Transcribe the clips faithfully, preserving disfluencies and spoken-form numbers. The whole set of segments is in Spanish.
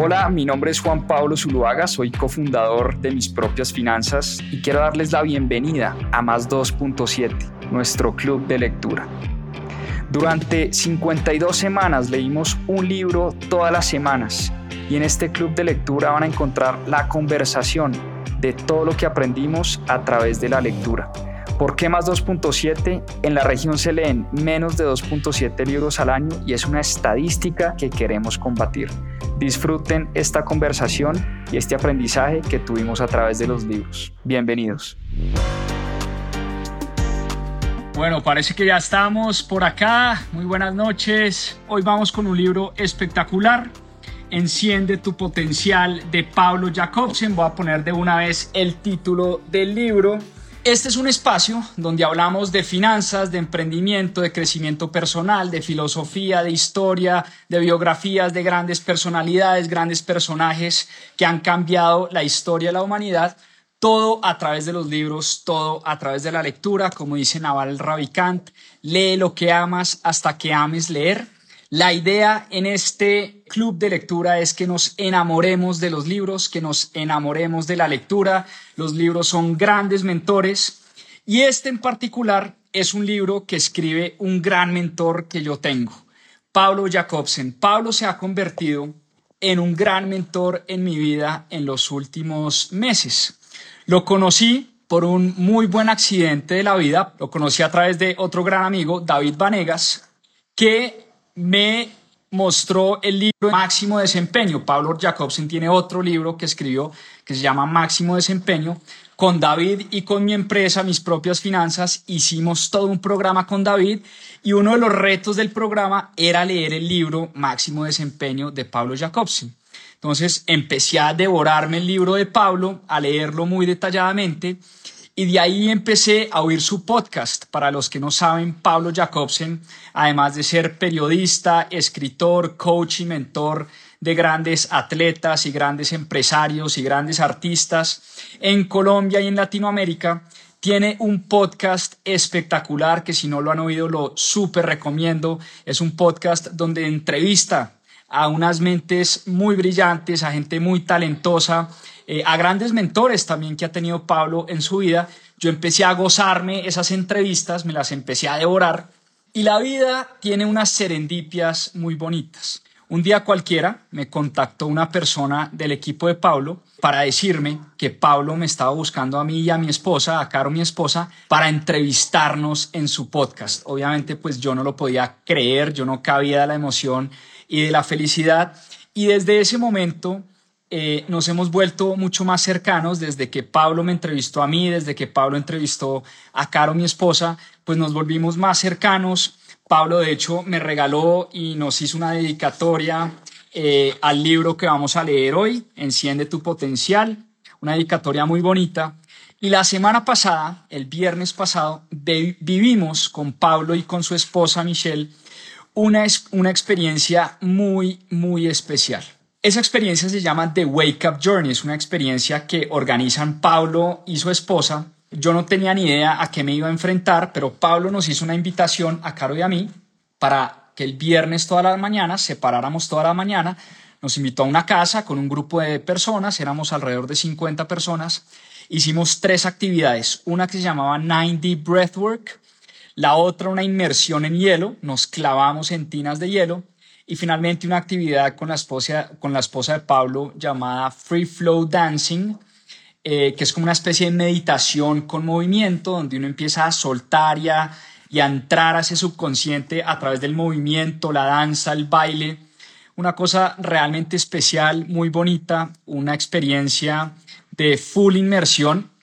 Hola, mi nombre es Juan Pablo Zuluaga, soy cofundador de Mis Propias Finanzas y quiero darles la bienvenida a Más dos punto siete, nuestro club de lectura. Durante cincuenta y dos semanas leímos un libro todas las semanas y en este club de lectura van a encontrar la conversación de todo lo que aprendimos a través de la lectura. ¿Por qué más dos punto siete? En la región se leen menos de dos punto siete libros al año y es una estadística que queremos combatir. Disfruten esta conversación y este aprendizaje que tuvimos a través de los libros. Bienvenidos. Bueno, parece que ya estamos por acá. Muy buenas noches. Hoy vamos con un libro espectacular. Enciende tu potencial, de Pablo Jacobsen. Voy a poner de una vez el título del libro. Este es un espacio donde hablamos de finanzas, de emprendimiento, de crecimiento personal, de filosofía, de historia, de biografías de grandes personalidades, grandes personajes que han cambiado la historia de la humanidad. Todo a través de los libros, todo a través de la lectura. Como dice Naval Ravikant, lee lo que amas hasta que ames leer. La idea en este club de lectura es que nos enamoremos de los libros, que nos enamoremos de la lectura. Los libros son grandes mentores y este en particular es un libro que escribe un gran mentor que yo tengo, Pablo Jacobsen. Pablo se ha convertido en un gran mentor en mi vida en los últimos meses. Lo conocí por un muy buen accidente de la vida. Lo conocí a través de otro gran amigo, David Vanegas, que me mostró el libro Máximo Desempeño. Pablo Jacobsen tiene otro libro que escribió que se llama Máximo Desempeño. Con David y con mi empresa, Mis Propias Finanzas, hicimos todo un programa con David y uno de los retos del programa era leer el libro Máximo Desempeño de Pablo Jacobsen. Entonces empecé a devorarme el libro de Pablo, a leerlo muy detalladamente y de ahí empecé a oír su podcast. Para los que no saben, Pablo Jacobsen, además de ser periodista, escritor, coach y mentor de grandes atletas y grandes empresarios y grandes artistas en Colombia y en Latinoamérica, tiene un podcast espectacular que si no lo han oído lo súper recomiendo. Es un podcast donde entrevista a unas mentes muy brillantes, a gente muy talentosa, eh, a grandes mentores también que ha tenido Pablo en su vida. Yo empecé a gozarme esas entrevistas, me las empecé a devorar y la vida tiene unas serendipias muy bonitas. Un día cualquiera me contactó una persona del equipo de Pablo para decirme que Pablo me estaba buscando a mí y a mi esposa, a Caro, mi esposa, para entrevistarnos en su podcast. Obviamente, pues yo no lo podía creer, yo no cabía de la emoción y de la felicidad. Y desde ese momento eh, nos hemos vuelto mucho más cercanos. Desde que Pablo me entrevistó a mí, desde que Pablo entrevistó a Caro, mi esposa, pues nos volvimos más cercanos. Pablo, de hecho, me regaló y nos hizo una dedicatoria eh, al libro que vamos a leer hoy, Enciende tu potencial, una dedicatoria muy bonita. Y la semana pasada, el viernes pasado, vivimos con Pablo y con su esposa Michelle una, una experiencia muy, muy especial. Esa experiencia se llama The Wake Up Journey, es una experiencia que organizan Pablo y su esposa. Yo no tenía ni idea a qué me iba a enfrentar, pero Pablo nos hizo una invitación a Caro y a mí para que el viernes todas las mañanas, separáramos toda la mañana. Nos invitó a una casa con un grupo de personas, éramos alrededor de cincuenta personas. Hicimos tres actividades, una que se llamaba noventa Breathwork, la otra una inmersión en hielo, nos clavamos en tinas de hielo y finalmente una actividad con la esposa, con la esposa de Pablo llamada Free Flow Dancing, Eh, que es como una especie de meditación con movimiento donde uno empieza a soltar y a, y a entrar a ese subconsciente a través del movimiento, la danza, el baile. Una cosa realmente especial, muy bonita, una experiencia de full inmersión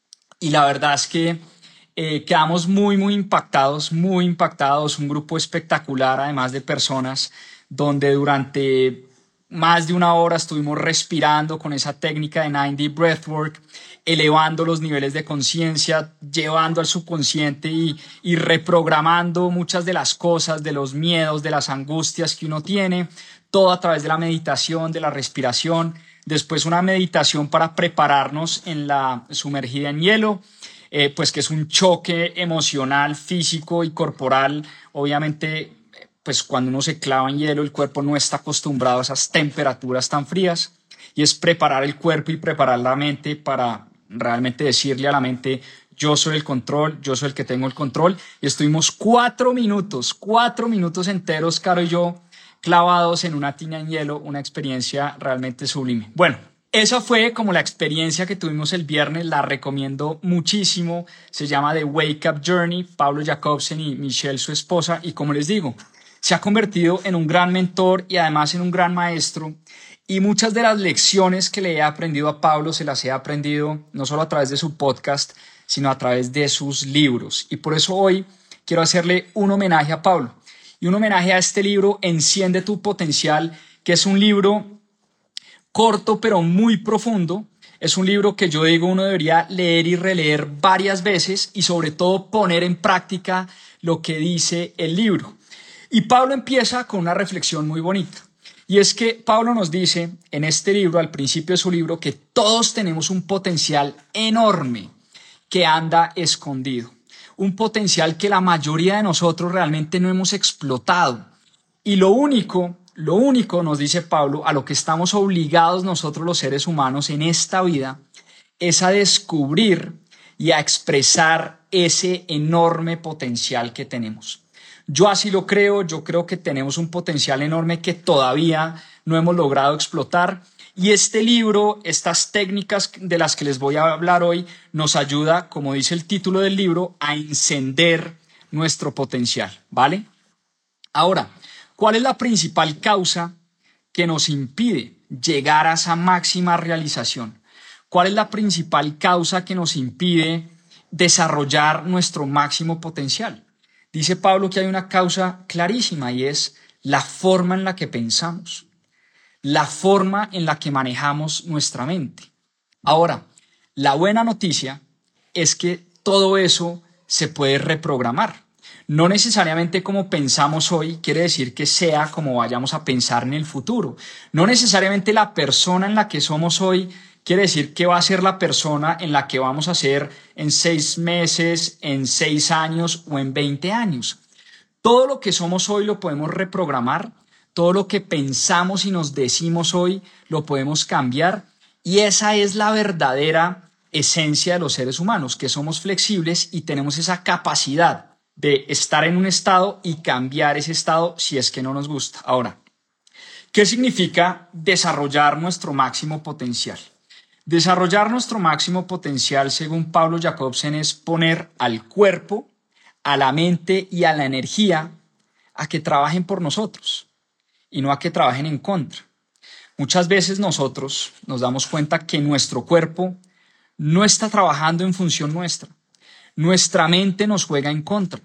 y la verdad es que eh, quedamos muy, muy impactados, muy impactados, un grupo espectacular además de personas donde durante más de una hora estuvimos respirando con esa técnica de noventa Breathwork, elevando los niveles de conciencia, llevando al subconsciente y, y reprogramando muchas de las cosas, de los miedos, de las angustias que uno tiene, todo a través de la meditación, de la respiración. Después una meditación para prepararnos en la sumergida en hielo, eh, pues que es un choque emocional, físico y corporal, obviamente pues cuando uno se clava en hielo, el cuerpo no está acostumbrado a esas temperaturas tan frías, y es preparar el cuerpo y preparar la mente para realmente decirle a la mente: yo soy el control, yo soy el que tengo el control. Y estuvimos cuatro minutos, cuatro minutos enteros, Caro y yo, clavados en una tina en hielo, una experiencia realmente sublime. Bueno, esa fue como la experiencia que tuvimos el viernes, la recomiendo muchísimo. Se llama The Wake Up Journey, Pablo Jacobsen y Michelle, su esposa, y como les digo, se ha convertido en un gran mentor y además en un gran maestro. Y muchas de las lecciones que le he aprendido a Pablo se las he aprendido no solo a través de su podcast, sino a través de sus libros. Y por eso hoy quiero hacerle un homenaje a Pablo y un homenaje a este libro, Enciende tu Potencial, que es un libro corto pero muy profundo. Es un libro que yo digo uno debería leer y releer varias veces y sobre todo poner en práctica lo que dice el libro. Y Pablo empieza con una reflexión muy bonita. Y es que Pablo nos dice en este libro, al principio de su libro, que todos tenemos un potencial enorme que anda escondido. Un potencial que la mayoría de nosotros realmente no hemos explotado. Y lo único, lo único, nos dice Pablo, a lo que estamos obligados nosotros los seres humanos en esta vida, es a descubrir y a expresar ese enorme potencial que tenemos. Yo así lo creo, yo creo que tenemos un potencial enorme que todavía no hemos logrado explotar. Y este libro, estas técnicas de las que les voy a hablar hoy, nos ayuda, como dice el título del libro, a encender nuestro potencial, ¿vale? Ahora, ¿cuál es la principal causa que nos impide llegar a esa máxima realización? ¿Cuál es la principal causa que nos impide desarrollar nuestro máximo potencial? Dice Pablo que hay una causa clarísima y es la forma en la que pensamos, la forma en la que manejamos nuestra mente. Ahora, la buena noticia es que todo eso se puede reprogramar. No necesariamente como pensamos hoy quiere decir que sea como vayamos a pensar en el futuro. No necesariamente la persona en la que somos hoy quiere decir que va a ser la persona en la que vamos a ser en seis meses, en seis años o en veinte años. Todo lo que somos hoy lo podemos reprogramar, todo lo que pensamos y nos decimos hoy lo podemos cambiar, y esa es la verdadera esencia de los seres humanos, que somos flexibles y tenemos esa capacidad de estar en un estado y cambiar ese estado si es que no nos gusta. Ahora, ¿qué significa desarrollar nuestro máximo potencial? Desarrollar nuestro máximo potencial, según Pablo Jacobsen, es poner al cuerpo, a la mente y a la energía a que trabajen por nosotros y no a que trabajen en contra. Muchas veces nosotros nos damos cuenta que nuestro cuerpo no está trabajando en función nuestra. Nuestra mente nos juega en contra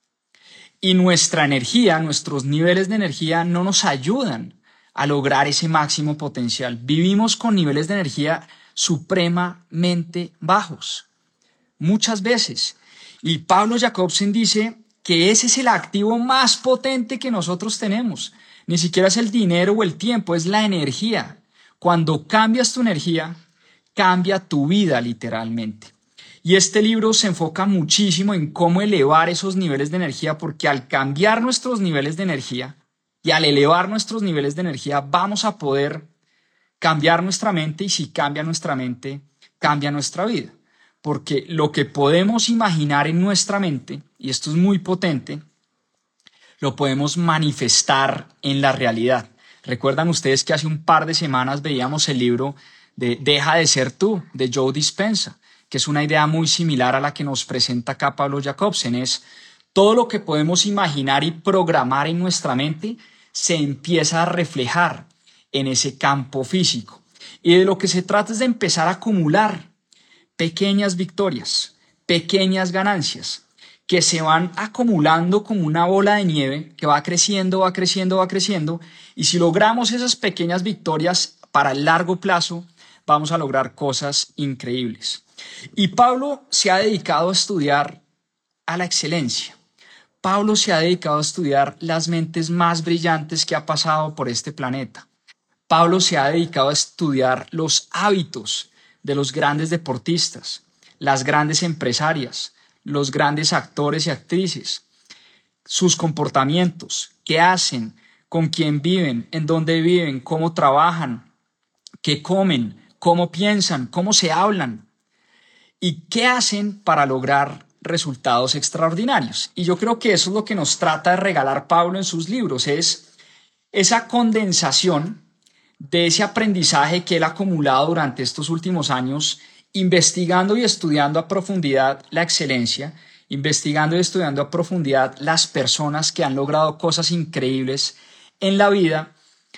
y nuestra energía, nuestros niveles de energía no nos ayudan a lograr ese máximo potencial. Vivimos con niveles de energía supremamente bajos, muchas veces. Y Pablo Jacobsen dice que ese es el activo más potente que nosotros tenemos. Ni siquiera es el dinero o el tiempo, es la energía. Cuando cambias tu energía, cambia tu vida literalmente. Y este libro se enfoca muchísimo en cómo elevar esos niveles de energía, porque al cambiar nuestros niveles de energía y al elevar nuestros niveles de energía vamos a poder cambiar nuestra mente, y si cambia nuestra mente, cambia nuestra vida. Porque lo que podemos imaginar en nuestra mente, y esto es muy potente, lo podemos manifestar en la realidad. ¿Recuerdan ustedes que hace un par de semanas veíamos el libro de Deja de ser tú, de Joe Dispenza, que es una idea muy similar a la que nos presenta acá Pablo Jacobsen? Es todo lo que podemos imaginar y programar en nuestra mente se empieza a reflejar en ese campo físico. Y de lo que se trata es de empezar a acumular pequeñas victorias, pequeñas ganancias, que se van acumulando como una bola de nieve que va creciendo, va creciendo, va creciendo. Y si logramos esas pequeñas victorias para el largo plazo, vamos a lograr cosas increíbles. Y Pablo se ha dedicado a estudiar a la excelencia. Pablo se ha dedicado a estudiar las mentes más brillantes que ha pasado por este planeta. Pablo se ha dedicado a estudiar los hábitos de los grandes deportistas, las grandes empresarias, los grandes actores y actrices, sus comportamientos, qué hacen, con quién viven, en dónde viven, cómo trabajan, qué comen, cómo piensan, cómo se hablan y qué hacen para lograr resultados extraordinarios. Y yo creo que eso es lo que nos trata de regalar Pablo en sus libros, es esa condensación de ese aprendizaje que él ha acumulado durante estos últimos años, investigando y estudiando a profundidad la excelencia, investigando y estudiando a profundidad las personas que han logrado cosas increíbles en la vida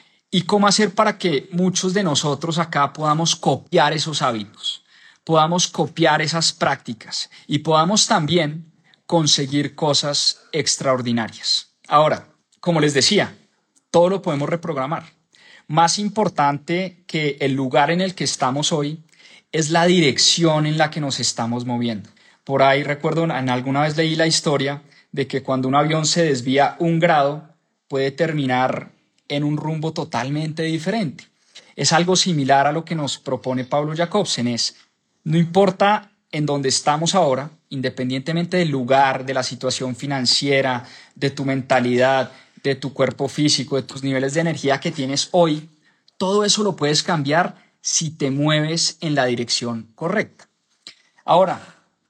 y cómo hacer para que muchos de nosotros acá podamos copiar esos hábitos, podamos copiar esas prácticas y podamos también conseguir cosas extraordinarias. Ahora, como les decía, todo lo podemos reprogramar. Más importante que el lugar en el que estamos hoy es la dirección en la que nos estamos moviendo. Por ahí recuerdo, en alguna vez leí la historia de que cuando un avión se desvía un grado puede terminar en un rumbo totalmente diferente. Es algo similar a lo que nos propone Paulo Jacobsen, es no importa en dónde estamos ahora, independientemente del lugar, de la situación financiera, de tu mentalidad, de tu cuerpo físico, de tus niveles de energía que tienes hoy, todo eso lo puedes cambiar si te mueves en la dirección correcta. Ahora,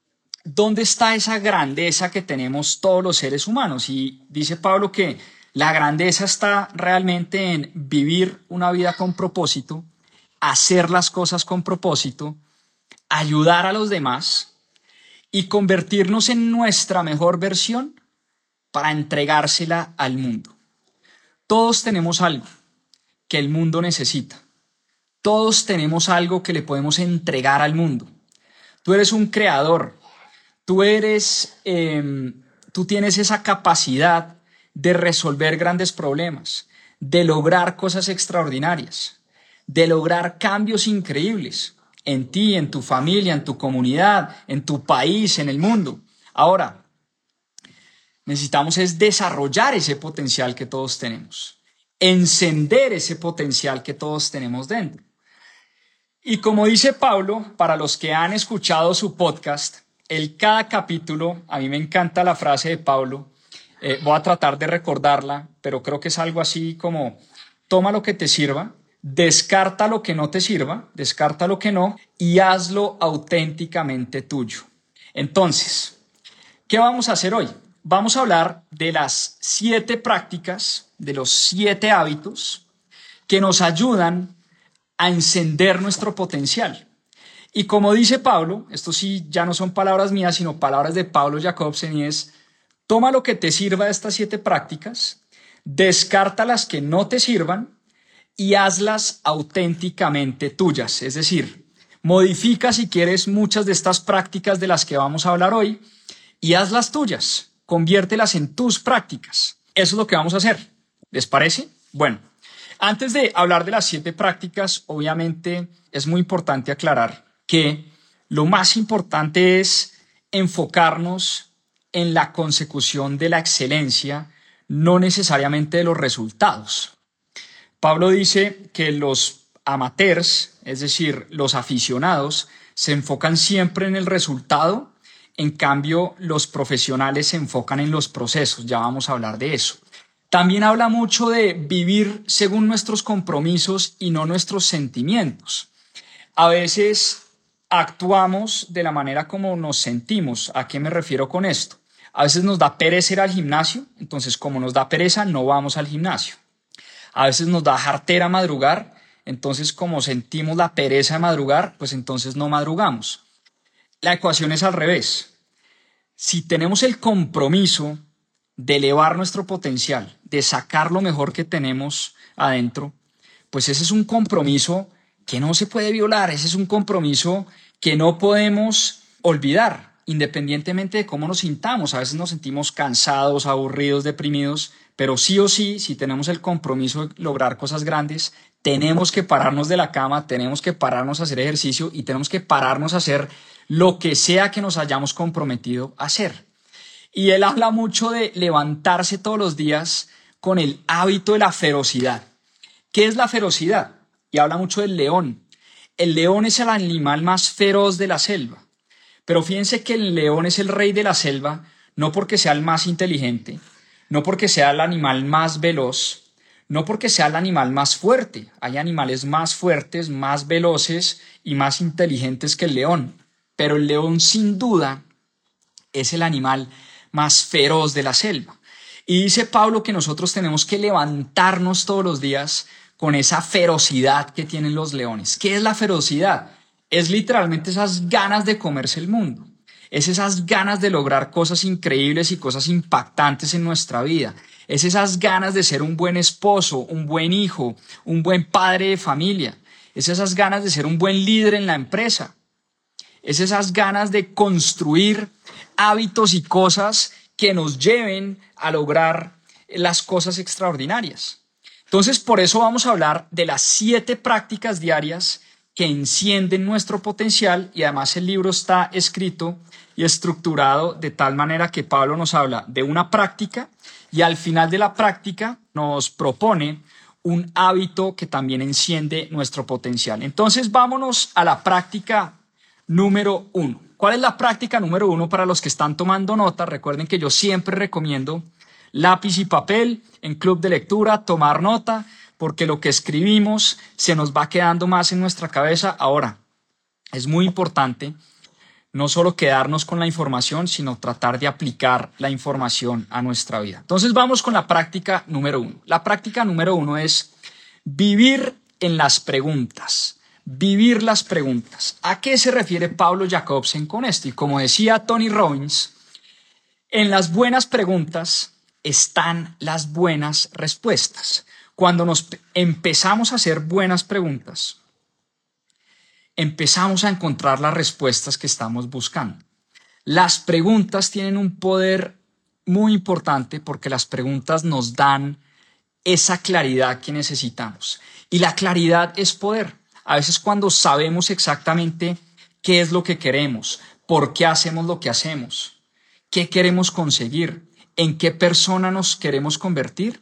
¿dónde está esa grandeza que tenemos todos los seres humanos? Y dice Pablo que la grandeza está realmente en vivir una vida con propósito, hacer las cosas con propósito, ayudar a los demás y convertirnos en nuestra mejor versión para entregársela al mundo. Todos tenemos algo que el mundo necesita. Todos tenemos algo que le podemos entregar al mundo. Tú eres un creador. Tú eres, eh, tú tienes esa capacidad de resolver grandes problemas, de lograr cosas extraordinarias, de lograr cambios increíbles en ti, en tu familia, en tu comunidad, en tu país, en el mundo. Ahora, necesitamos es desarrollar ese potencial que todos tenemos, encender ese potencial que todos tenemos dentro. Y como dice Pablo, para los que han escuchado su podcast, el cada capítulo, a mí me encanta la frase de Pablo, eh, voy a tratar de recordarla, pero creo que es algo así como, toma lo que te sirva, descarta lo que no te sirva, descarta lo que no y hazlo auténticamente tuyo. Entonces, ¿qué vamos a hacer hoy? Vamos a hablar de las siete prácticas, de los siete hábitos que nos ayudan a encender nuestro potencial. Y como dice Pablo, esto sí ya no son palabras mías, sino palabras de Paulo Jacobsen, y es, toma lo que te sirva de estas siete prácticas, descarta las que no te sirvan y hazlas auténticamente tuyas. Es decir, modifica si quieres muchas de estas prácticas de las que vamos a hablar hoy y hazlas tuyas, conviértelas en tus prácticas. Eso es lo que vamos a hacer. ¿Les parece? Bueno, antes de hablar de las siete prácticas, obviamente es muy importante aclarar que lo más importante es enfocarnos en la consecución de la excelencia, no necesariamente de los resultados. Pablo dice que los amateurs, es decir, los aficionados, se enfocan siempre en el resultado, en cambio los profesionales se enfocan en los procesos, ya vamos a hablar de eso. También habla mucho de vivir según nuestros compromisos y no nuestros sentimientos. A veces actuamos de la manera como nos sentimos. ¿A qué me refiero con esto? A veces nos da pereza ir al gimnasio, entonces como nos da pereza no vamos al gimnasio. A veces nos da jartera madrugar, entonces como sentimos la pereza de madrugar, pues entonces no madrugamos. La ecuación es al revés. Si tenemos el compromiso de elevar nuestro potencial, de sacar lo mejor que tenemos adentro, pues ese es un compromiso que no se puede violar, ese es un compromiso que no podemos olvidar, independientemente de cómo nos sintamos. A veces nos sentimos cansados, aburridos, deprimidos, pero sí o sí, si tenemos el compromiso de lograr cosas grandes, tenemos que pararnos de la cama, tenemos que pararnos a hacer ejercicio y tenemos que pararnos a hacer lo que sea que nos hayamos comprometido a hacer. Y él habla mucho de levantarse todos los días con el hábito de la ferocidad. ¿Qué es la ferocidad? Y habla mucho del león. El león es el animal más feroz de la selva. Pero fíjense que el león es el rey de la selva, no porque sea el más inteligente, no porque sea el animal más veloz, no porque sea el animal más fuerte. Hay animales más fuertes, más veloces y más inteligentes que el león, pero el león sin duda es el animal más feroz de la selva. Y dice Pablo que nosotros tenemos que levantarnos todos los días con esa ferocidad que tienen los leones. ¿Qué es la ferocidad? Es literalmente esas ganas de comerse el mundo. Es esas ganas de lograr cosas increíbles y cosas impactantes en nuestra vida. Es esas ganas de ser un buen esposo, un buen hijo, un buen padre de familia. Es esas ganas de ser un buen líder en la empresa. Es esas ganas de construir hábitos y cosas que nos lleven a lograr las cosas extraordinarias. Entonces, por eso vamos a hablar de las siete prácticas diarias que encienden nuestro potencial, y además el libro está escrito y estructurado de tal manera que Pablo nos habla de una práctica y al final de la práctica nos propone un hábito que también enciende nuestro potencial. Entonces, vámonos a la práctica número uno. ¿Cuál es la práctica número uno para los que están tomando nota? Recuerden que yo siempre recomiendo lápiz y papel en club de lectura, tomar nota, porque lo que escribimos se nos va quedando más en nuestra cabeza. Ahora, es muy importante no solo quedarnos con la información, sino tratar de aplicar la información a nuestra vida. Entonces vamos con la práctica número uno. La práctica número uno es vivir en las preguntas. Vivir las preguntas. ¿A qué se refiere Pablo Jacobsen con esto? Y como decía Tony Robbins, en las buenas preguntas están las buenas respuestas. Cuando nos empezamos a hacer buenas preguntas, empezamos a encontrar las respuestas que estamos buscando. Las preguntas tienen un poder muy importante porque las preguntas nos dan esa claridad que necesitamos. Y la claridad es poder. A veces cuando sabemos exactamente qué es lo que queremos, por qué hacemos lo que hacemos, qué queremos conseguir, en qué persona nos queremos convertir,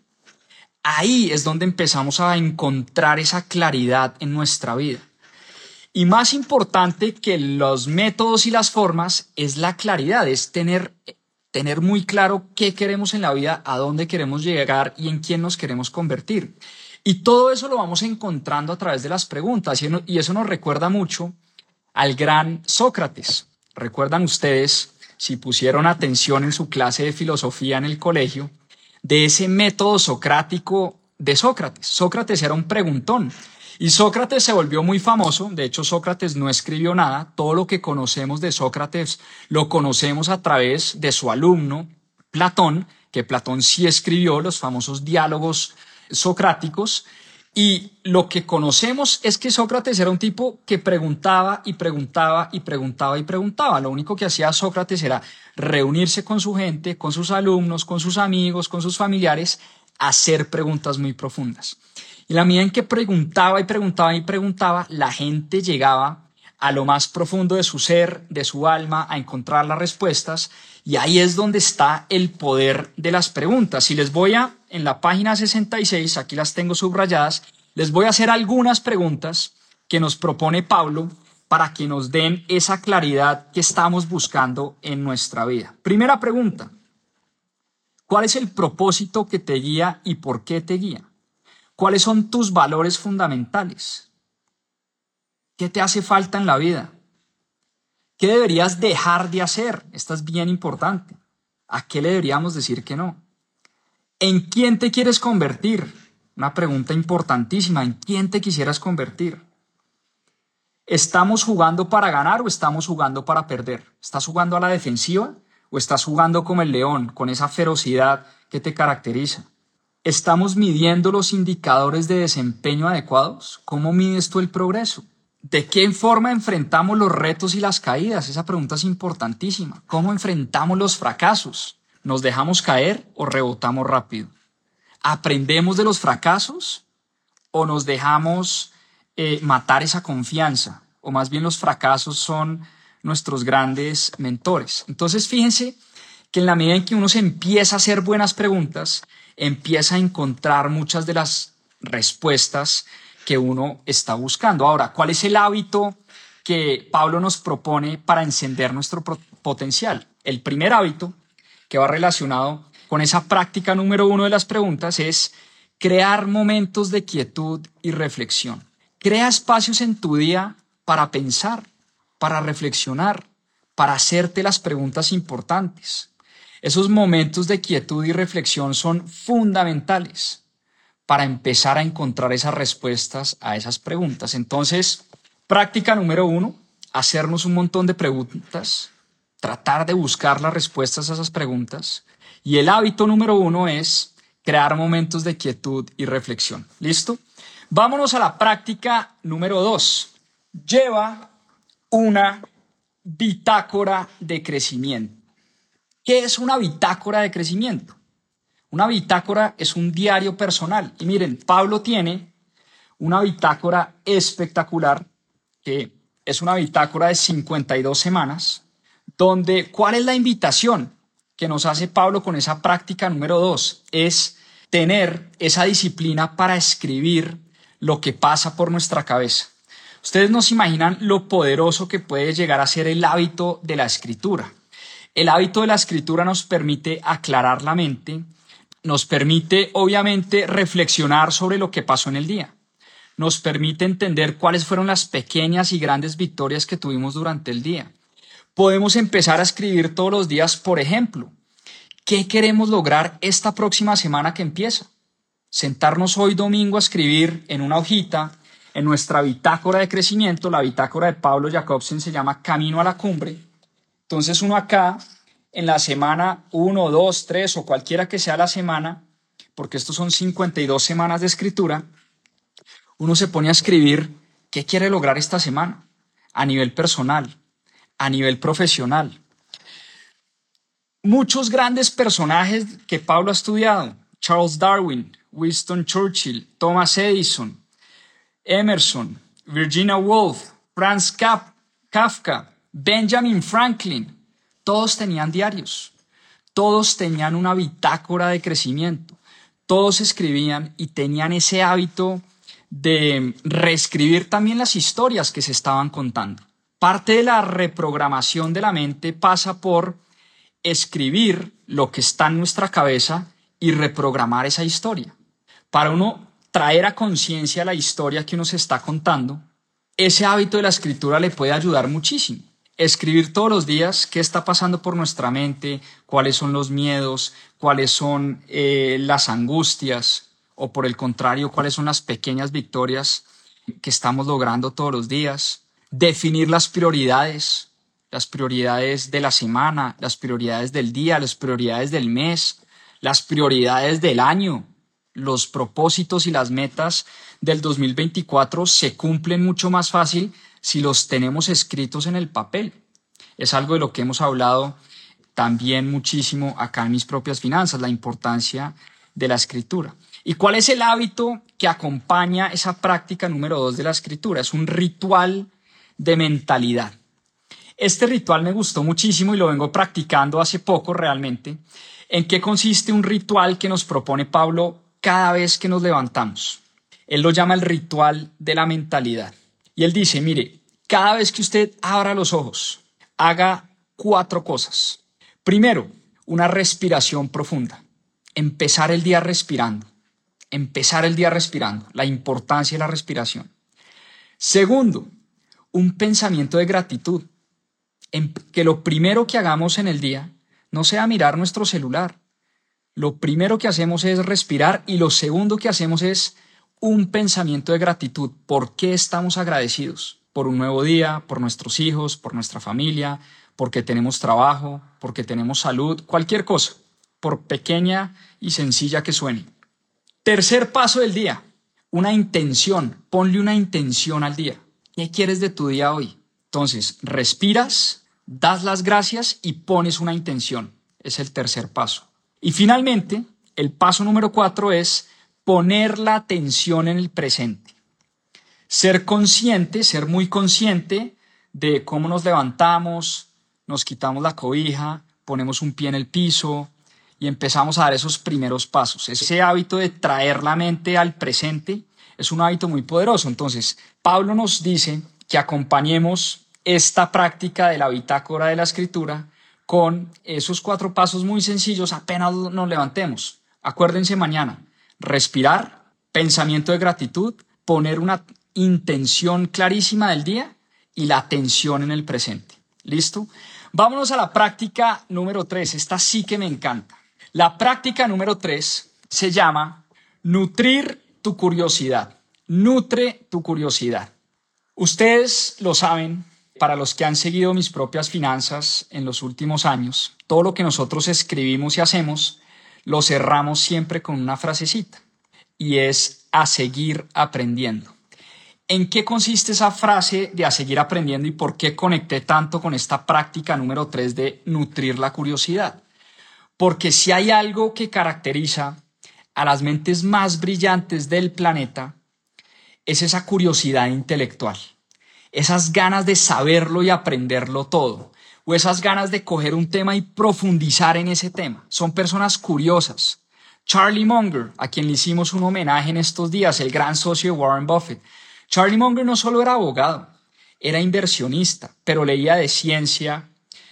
ahí es donde empezamos a encontrar esa claridad en nuestra vida. Y más importante que los métodos y las formas es la claridad, es tener, tener muy claro qué queremos en la vida, a dónde queremos llegar y en quién nos queremos convertir. Y todo eso lo vamos encontrando a través de las preguntas. Y eso nos recuerda mucho al gran Sócrates. ¿Recuerdan ustedes, si pusieron atención en su clase de filosofía en el colegio, de ese método socrático de Sócrates? Sócrates era un preguntón. Y Sócrates se volvió muy famoso. De hecho, Sócrates no escribió nada. Todo lo que conocemos de Sócrates lo conocemos a través de su alumno, Platón, que Platón sí escribió los famosos diálogos socráticos, y lo que conocemos es que Sócrates era un tipo que preguntaba y preguntaba y preguntaba y preguntaba. Lo único que hacía Sócrates era reunirse con su gente, con sus alumnos, con sus amigos, con sus familiares, hacer preguntas muy profundas. Y la medida en que preguntaba y preguntaba y preguntaba, la gente llegaba a lo más profundo de su ser, de su alma, a encontrar las respuestas. Y ahí es donde está el poder de las preguntas. Y les voy a, en la página sesenta y seis, aquí las tengo subrayadas, les voy a hacer algunas preguntas que nos propone Pablo para que nos den esa claridad que estamos buscando en nuestra vida. Primera pregunta: ¿cuál es el propósito que te guía y por qué te guía? ¿Cuáles son tus valores fundamentales? ¿Qué te hace falta en la vida? ¿Qué deberías dejar de hacer? Esta es bien importante. ¿A qué le deberíamos decir que no? ¿En quién te quieres convertir? Una pregunta importantísima. ¿En quién te quisieras convertir? ¿Estamos jugando para ganar o estamos jugando para perder? ¿Estás jugando a la defensiva o estás jugando como el león, con esa ferocidad que te caracteriza? ¿Estamos midiendo los indicadores de desempeño adecuados? ¿Cómo mides tú el progreso? ¿De qué forma enfrentamos los retos y las caídas? Esa pregunta es importantísima. ¿Cómo enfrentamos los fracasos? ¿Nos dejamos caer o rebotamos rápido? ¿Aprendemos de los fracasos o nos dejamos eh, matar esa confianza? O más bien los fracasos son nuestros grandes mentores. Entonces fíjense que en la medida en que uno se empieza a hacer buenas preguntas, empieza a encontrar muchas de las respuestas que uno está buscando. Ahora, ¿cuál es el hábito que Pablo nos propone para encender nuestro potencial? El primer hábito, que va relacionado con esa práctica número uno de las preguntas es crear momentos de quietud y reflexión. Crea espacios en tu día para pensar, para reflexionar, para hacerte las preguntas importantes. Esos momentos de quietud y reflexión son fundamentales para empezar a encontrar esas respuestas a esas preguntas. Entonces, práctica número uno, hacernos un montón de preguntas, tratar de buscar las respuestas a esas preguntas. Y el hábito número uno es crear momentos de quietud y reflexión. ¿Listo? Vámonos a la práctica número dos. Lleva una bitácora de crecimiento. ¿Qué es una bitácora de crecimiento? Una bitácora es un diario personal. Y miren, Pablo tiene una bitácora espectacular, que es una bitácora de cincuenta y dos semanas, donde, ¿cuál es la invitación que nos hace Pablo con esa práctica número dos? Es tener esa disciplina para escribir lo que pasa por nuestra cabeza. Ustedes no se imaginan lo poderoso que puede llegar a ser el hábito de la escritura. El hábito de la escritura nos permite aclarar la mente, nos permite obviamente reflexionar sobre lo que pasó en el día, nos permite entender cuáles fueron las pequeñas y grandes victorias que tuvimos durante el día. Podemos empezar a escribir todos los días, por ejemplo, ¿qué queremos lograr esta próxima semana que empieza? Sentarnos hoy domingo a escribir en una hojita, en nuestra bitácora de crecimiento. La bitácora de Pablo Jacobsen se llama Camino a la Cumbre. Entonces uno acá, en la semana uno, dos, tres o cualquiera que sea la semana, porque estos son cincuenta y dos semanas de escritura, uno se pone a escribir qué quiere lograr esta semana a nivel personal, a nivel profesional. Muchos grandes personajes que Pablo ha estudiado: Charles Darwin, Winston Churchill, Thomas Edison, Emerson, Virginia Woolf, Franz Kafka, Benjamin Franklin, todos tenían diarios, todos tenían una bitácora de crecimiento, todos escribían y tenían ese hábito de reescribir también las historias que se estaban contando. Parte de la reprogramación de la mente pasa por escribir lo que está en nuestra cabeza y reprogramar esa historia. Para uno traer a conciencia la historia que uno se está contando, ese hábito de la escritura le puede ayudar muchísimo. Escribir todos los días qué está pasando por nuestra mente, cuáles son los miedos, cuáles son eh, las angustias, o por el contrario, cuáles son las pequeñas victorias que estamos logrando todos los días. Definir las prioridades, las prioridades de la semana, las prioridades del día, las prioridades del mes, las prioridades del año. Los propósitos y las metas del dos mil veinticuatro se cumplen mucho más fácil si los tenemos escritos en el papel. Es algo de lo que hemos hablado también muchísimo acá en Mis Propias Finanzas, la importancia de la escritura. ¿Y cuál es el hábito que acompaña esa práctica número dos de la escritura? Es un ritual de mentalidad. Este ritual me gustó muchísimo y lo vengo practicando hace poco realmente. ¿En qué consiste un ritual que nos propone Pablo cada vez que nos levantamos? Él lo llama el ritual de la mentalidad. Y él dice, mire, cada vez que usted abra los ojos, haga cuatro cosas. Primero, una respiración profunda. Empezar el día respirando. Empezar el día respirando. La importancia de la respiración. Segundo, un pensamiento de gratitud. En que lo primero que hagamos en el día no sea mirar nuestro celular. Lo primero que hacemos es respirar y lo segundo que hacemos es un pensamiento de gratitud. ¿Por qué estamos agradecidos? Por un nuevo día, por nuestros hijos, por nuestra familia, porque tenemos trabajo, porque tenemos salud, cualquier cosa, por pequeña y sencilla que suene. Tercer paso del día, una intención. Ponle una intención al día. ¿Qué quieres de tu día hoy? Entonces, respiras, das las gracias y pones una intención. Es el tercer paso. Y finalmente, el paso número cuatro es poner la atención en el presente. Ser consciente, ser muy consciente de cómo nos levantamos, nos quitamos la cobija, ponemos un pie en el piso y empezamos a dar esos primeros pasos. Ese hábito de traer la mente al presente es un hábito muy poderoso. Entonces, Pablo nos dice que acompañemos esta práctica de la bitácora de la escritura con esos cuatro pasos muy sencillos apenas nos levantemos. Acuérdense mañana, respirar, pensamiento de gratitud, poner una intención clarísima del día y la atención en el presente. ¿Listo? Vámonos a la práctica número tres. Esta sí que me encanta. La práctica número tres se llama nutrir tu curiosidad. Nutre tu curiosidad. Ustedes lo saben, para los que han seguido mis propias finanzas en los últimos años, todo lo que nosotros escribimos y hacemos lo cerramos siempre con una frasecita y es a seguir aprendiendo. ¿En qué consiste esa frase de a seguir aprendiendo y por qué conecté tanto con esta práctica número tres de nutrir la curiosidad? Porque si hay algo que caracteriza a las mentes más brillantes del planeta, es esa curiosidad intelectual, esas ganas de saberlo y aprenderlo todo, o esas ganas de coger un tema y profundizar en ese tema. Son personas curiosas. Charlie Munger, a quien le hicimos un homenaje en estos días, el gran socio de Warren Buffett. Charlie Munger no solo era abogado, era inversionista, pero leía de ciencia,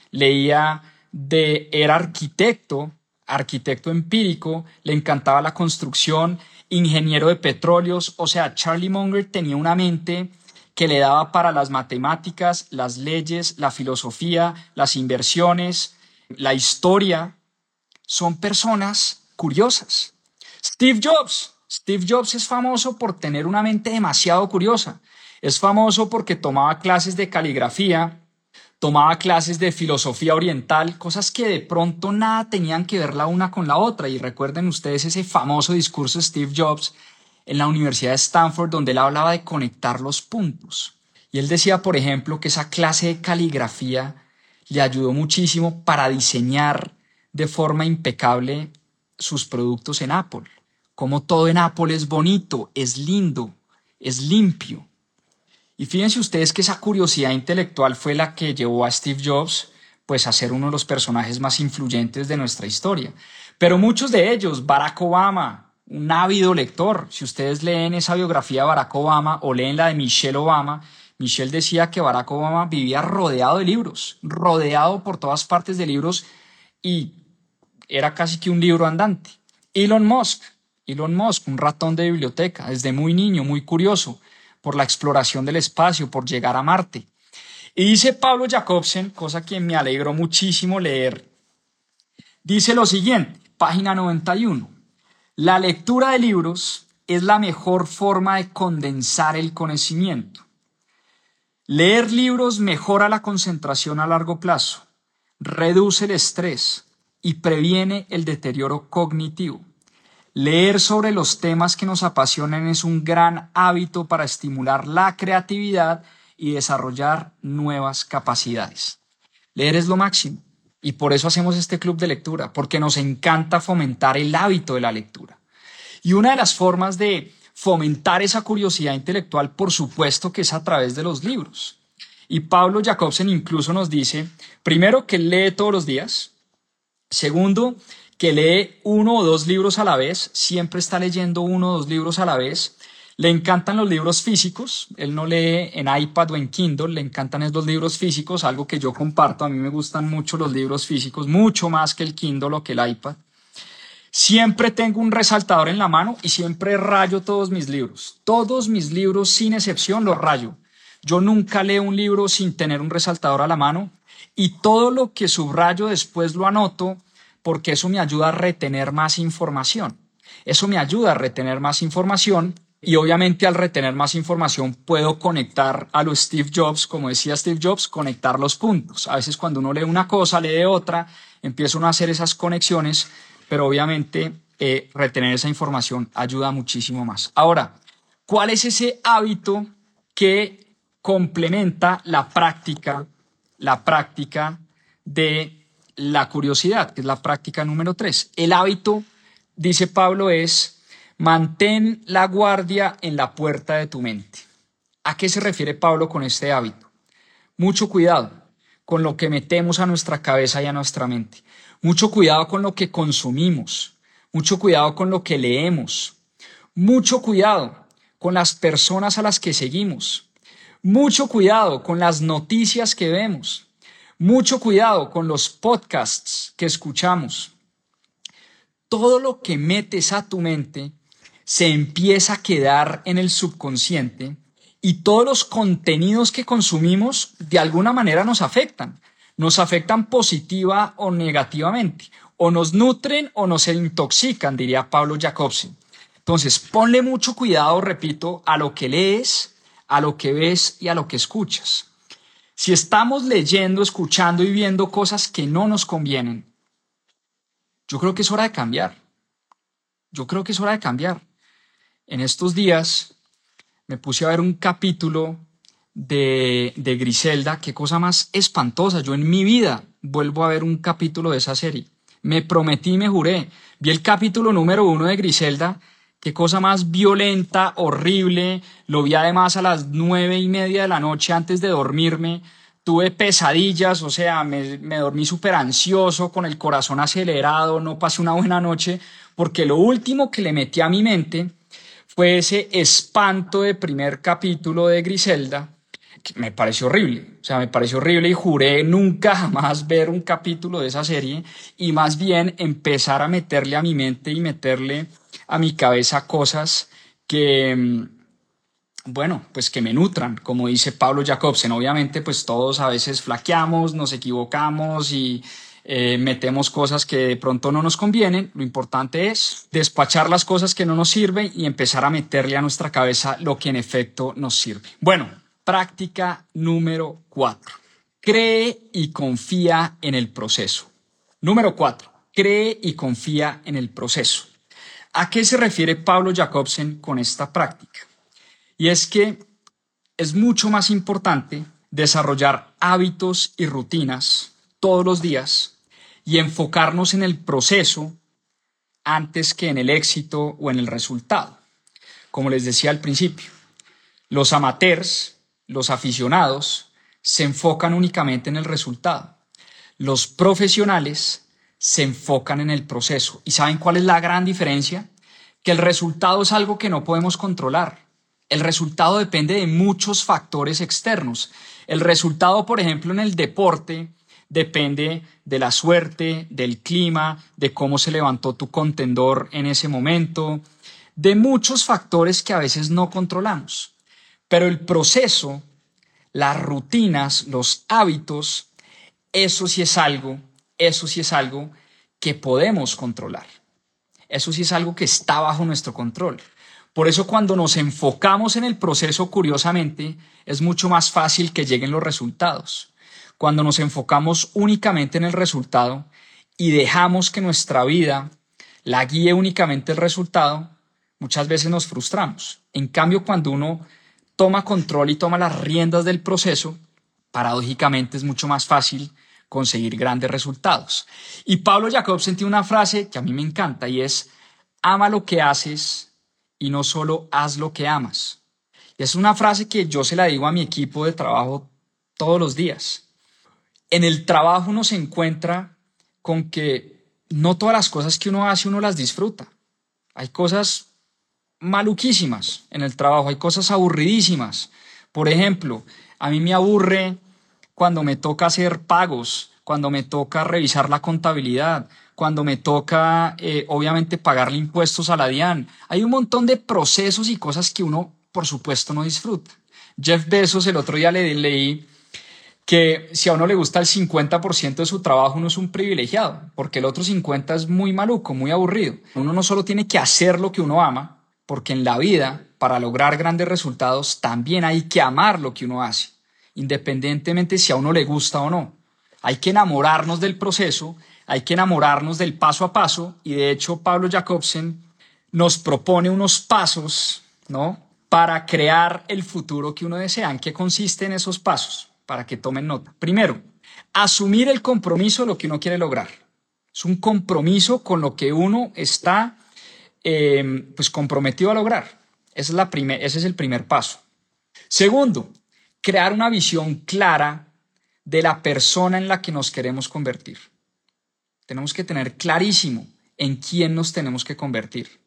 leía de, era arquitecto, arquitecto empírico, le encantaba la construcción, ingeniero de petróleos. O sea, Charlie Munger tenía una mente que le daba para las matemáticas, las leyes, la filosofía, las inversiones, la historia. Son personas curiosas. Steve Jobs. Steve Jobs es famoso por tener una mente demasiado curiosa. Es famoso porque tomaba clases de caligrafía, tomaba clases de filosofía oriental, cosas que de pronto nada tenían que ver la una con la otra. Y recuerden ustedes ese famoso discurso de Steve Jobs en la Universidad de Stanford, donde él hablaba de conectar los puntos. Y él decía, por ejemplo, que esa clase de caligrafía le ayudó muchísimo para diseñar de forma impecable sus productos en Apple. Como todo en Apple es bonito, es lindo, es limpio. Y fíjense ustedes que esa curiosidad intelectual fue la que llevó a Steve Jobs pues, a ser uno de los personajes más influyentes de nuestra historia. Pero muchos de ellos, Barack Obama, un ávido lector. Si ustedes leen esa biografía de Barack Obama o leen la de Michelle Obama, Michelle decía que Barack Obama vivía rodeado de libros, rodeado por todas partes de libros y era casi que un libro andante. Elon Musk, Elon Musk, un ratón de biblioteca, desde muy niño, muy curioso por la exploración del espacio, por llegar a Marte. Y dice Pablo Jacobsen, cosa que me alegró muchísimo leer, dice lo siguiente, página noventa y uno. La lectura de libros es la mejor forma de condensar el conocimiento. Leer libros mejora la concentración a largo plazo, reduce el estrés y previene el deterioro cognitivo. Leer sobre los temas que nos apasionan es un gran hábito para estimular la creatividad y desarrollar nuevas capacidades. Leer es lo máximo y por eso hacemos este club de lectura, porque nos encanta fomentar el hábito de la lectura. Y una de las formas de fomentar esa curiosidad intelectual, por supuesto que es a través de los libros. Y Pablo Jacobsen incluso nos dice, primero, que lee todos los días. Segundo, que lee uno o dos libros a la vez, siempre está leyendo uno o dos libros a la vez. Le encantan los libros físicos, él no lee en iPad o en Kindle, le encantan los libros físicos, algo que yo comparto, a mí me gustan mucho los libros físicos, mucho más que el Kindle o que el iPad. Siempre tengo un resaltador en la mano y siempre rayo todos mis libros, todos mis libros sin excepción los rayo. Yo nunca leo un libro sin tener un resaltador a la mano y todo lo que subrayo después lo anoto, porque eso me ayuda a retener más información. Eso me ayuda a retener más información y obviamente al retener más información puedo conectar a lo Steve Jobs, como decía Steve Jobs, conectar los puntos. A veces cuando uno lee una cosa, lee otra, empieza uno a hacer esas conexiones, pero obviamente eh, retener esa información ayuda muchísimo más. Ahora, ¿cuál es ese hábito que complementa la práctica, la práctica de la curiosidad, que es la práctica número tres? El hábito, dice Pablo, es mantén la guardia en la puerta de tu mente. ¿A qué se refiere Pablo con este hábito? Mucho cuidado con lo que metemos a nuestra cabeza y a nuestra mente. Mucho cuidado con lo que consumimos. Mucho cuidado con lo que leemos. Mucho cuidado con las personas a las que seguimos. Mucho cuidado con las noticias que vemos. Mucho cuidado con los podcasts que escuchamos. Todo lo que metes a tu mente se empieza a quedar en el subconsciente y todos los contenidos que consumimos de alguna manera nos afectan. Nos afectan positiva o negativamente. O nos nutren o nos intoxican, diría Pablo Jacobsen. Entonces, ponle mucho cuidado, repito, a lo que lees, a lo que ves y a lo que escuchas. Si estamos leyendo, escuchando y viendo cosas que no nos convienen, yo creo que es hora de cambiar. Yo creo que es hora de cambiar. En estos días me puse a ver un capítulo de, de Griselda. Qué cosa más espantosa. Yo en mi vida vuelvo a ver un capítulo de esa serie. Me prometí y me juré. Vi el capítulo número uno de Griselda. Qué cosa más violenta, horrible. Lo vi además a las nueve y media de la noche antes de dormirme. Tuve pesadillas, o sea, me, me dormí súper ansioso, con el corazón acelerado, no pasé una buena noche, porque lo último que le metí a mi mente fue ese espanto de primer capítulo de Griselda, que me pareció horrible. O sea, me pareció horrible y juré nunca jamás ver un capítulo de esa serie y más bien empezar a meterle a mi mente y meterle a mi cabeza cosas que, bueno, pues que me nutran, como dice Pablo Jacobsen. Obviamente, pues todos a veces flaqueamos, nos equivocamos y eh, metemos cosas que de pronto no nos convienen. Lo importante es despachar las cosas que no nos sirven y empezar a meterle a nuestra cabeza lo que en efecto nos sirve. Bueno, práctica número cuatro. Cree y confía en el proceso. Número cuatro. Cree y confía en el proceso. ¿A qué se refiere Pablo Jacobsen con esta práctica? Y es que es mucho más importante desarrollar hábitos y rutinas todos los días y enfocarnos en el proceso antes que en el éxito o en el resultado. Como les decía al principio, los amateurs, los aficionados, se enfocan únicamente en el resultado. Los profesionales se enfocan en el proceso. ¿Y saben cuál es la gran diferencia? Que el resultado es algo que no podemos controlar. El resultado depende de muchos factores externos. El resultado, por ejemplo, en el deporte, depende de la suerte, del clima, de cómo se levantó tu contendor en ese momento, de muchos factores que a veces no controlamos. Pero el proceso, las rutinas, los hábitos, eso sí es algo, eso sí es algo que podemos controlar. Eso sí es algo que está bajo nuestro control. Por eso cuando nos enfocamos en el proceso, curiosamente, es mucho más fácil que lleguen los resultados. Cuando nos enfocamos únicamente en el resultado y dejamos que nuestra vida la guíe únicamente el resultado, muchas veces nos frustramos. En cambio, cuando uno toma control y toma las riendas del proceso, paradójicamente es mucho más fácil conseguir grandes resultados. Y Pablo Jacobsen tiene una frase que a mí me encanta y es: ama lo que haces y no solo haz lo que amas. Y es una frase que yo se la digo a mi equipo de trabajo todos los días. En el trabajo uno se encuentra con que no todas las cosas que uno hace uno las disfruta. Hay cosas maluquísimas en el trabajo, hay cosas aburridísimas. Por ejemplo, a mí me aburre cuando me toca hacer pagos, cuando me toca revisar la contabilidad, cuando me toca, eh, obviamente, pagarle impuestos a la DIAN. Hay un montón de procesos y cosas que uno, por supuesto, no disfruta. Jeff Bezos, el otro día le leí que si a uno le gusta el cincuenta por ciento de su trabajo, uno es un privilegiado, porque el otro cincuenta por ciento es muy maluco, muy aburrido. Uno no solo tiene que hacer lo que uno ama, porque en la vida, para lograr grandes resultados, también hay que amar lo que uno hace, independientemente si a uno le gusta o no. Hay que enamorarnos del proceso, hay que enamorarnos del paso a paso, y de hecho Pablo Jacobsen nos propone unos pasos, ¿no?, para crear el futuro que uno desea. ¿En qué consisten esos pasos? Para que tomen nota. Primero, asumir el compromiso de lo que uno quiere lograr. Es un compromiso con lo que uno está eh, pues comprometido a lograr. Esa es la primer, ese es el primer paso. Segundo, crear una visión clara de la persona en la que nos queremos convertir. Tenemos que tener clarísimo en quién nos tenemos que convertir.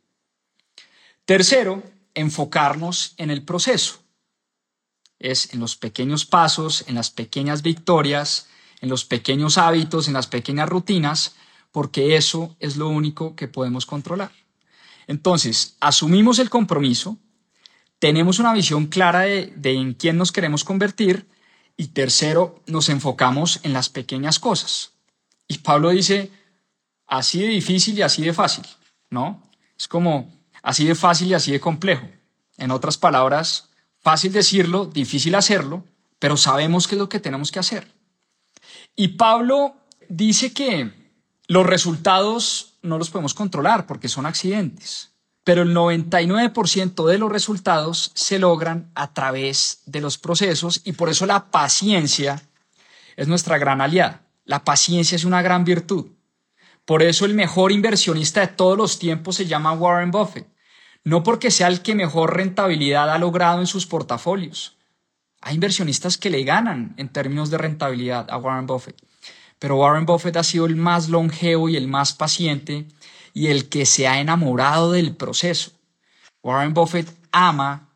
Tercero, enfocarnos en el proceso. Es en los pequeños pasos, en las pequeñas victorias, en los pequeños hábitos, en las pequeñas rutinas, porque eso es lo único que podemos controlar. Entonces, asumimos el compromiso, tenemos una visión clara de, de en quién nos queremos convertir y tercero, nos enfocamos en las pequeñas cosas. Y Pablo dice, así de difícil y así de fácil, ¿no? Es como así de fácil y así de complejo. En otras palabras, fácil decirlo, difícil hacerlo, pero sabemos qué es lo que tenemos que hacer. Y Pablo dice que los resultados no los podemos controlar porque son accidentes, pero el noventa y nueve por ciento de los resultados se logran a través de los procesos y por eso la paciencia es nuestra gran aliada. La paciencia es una gran virtud. Por eso el mejor inversionista de todos los tiempos se llama Warren Buffett. No porque sea el que mejor rentabilidad ha logrado en sus portafolios. Hay inversionistas que le ganan en términos de rentabilidad a Warren Buffett. Pero Warren Buffett ha sido el más longevo y el más paciente y el que se ha enamorado del proceso. Warren Buffett ama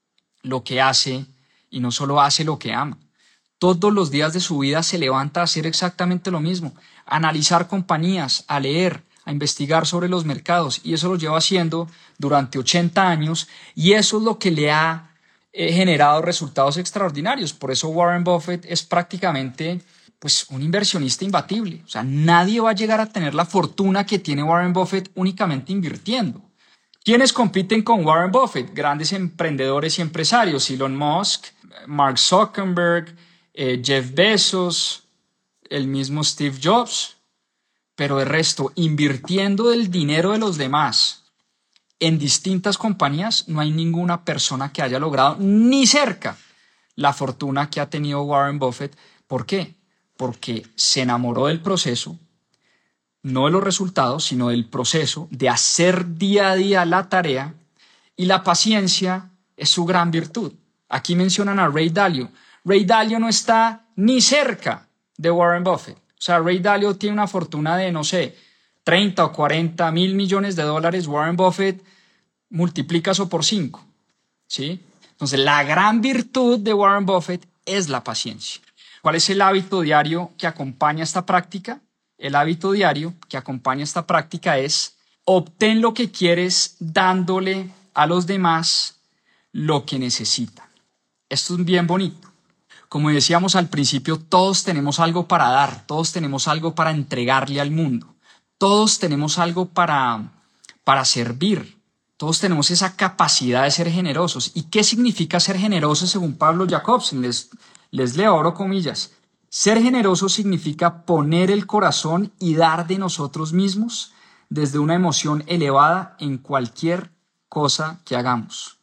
lo que hace y no solo hace lo que ama. Todos los días de su vida se levanta a hacer exactamente lo mismo, a analizar compañías, a leer, a investigar sobre los mercados y eso lo lleva haciendo durante ochenta años y eso es lo que le ha eh, generado resultados extraordinarios. Por eso Warren Buffett es prácticamente pues, un inversionista imbatible. O sea, nadie va a llegar a tener la fortuna que tiene Warren Buffett únicamente invirtiendo. ¿Quiénes compiten con Warren Buffett? Grandes emprendedores y empresarios, Elon Musk, Mark Zuckerberg, eh, Jeff Bezos, el mismo Steve Jobs. Pero el resto, invirtiendo el dinero de los demás en distintas compañías, no hay ninguna persona que haya logrado ni cerca la fortuna que ha tenido Warren Buffett. ¿Por qué? Porque se enamoró del proceso, no de los resultados, sino del proceso, de hacer día a día la tarea, y la paciencia es su gran virtud. Aquí mencionan a Ray Dalio. Ray Dalio no está ni cerca de Warren Buffett. O sea, Ray Dalio tiene una fortuna de, no sé, treinta o cuarenta mil millones de dólares. Warren Buffett multiplica eso por cinco, ¿sí? Entonces, la gran virtud de Warren Buffett es la paciencia. ¿Cuál es el hábito diario que acompaña esta práctica? El hábito diario que acompaña esta práctica es obtén lo que quieres dándole a los demás lo que necesitan. Esto es bien bonito. Como decíamos al principio, todos tenemos algo para dar, todos tenemos algo para entregarle al mundo, todos tenemos algo para, para servir, todos tenemos esa capacidad de ser generosos. ¿Y qué significa ser generoso según Pablo Jacobsen? Les, les leo, abro comillas. Ser generoso significa poner el corazón y dar de nosotros mismos desde una emoción elevada en cualquier cosa que hagamos.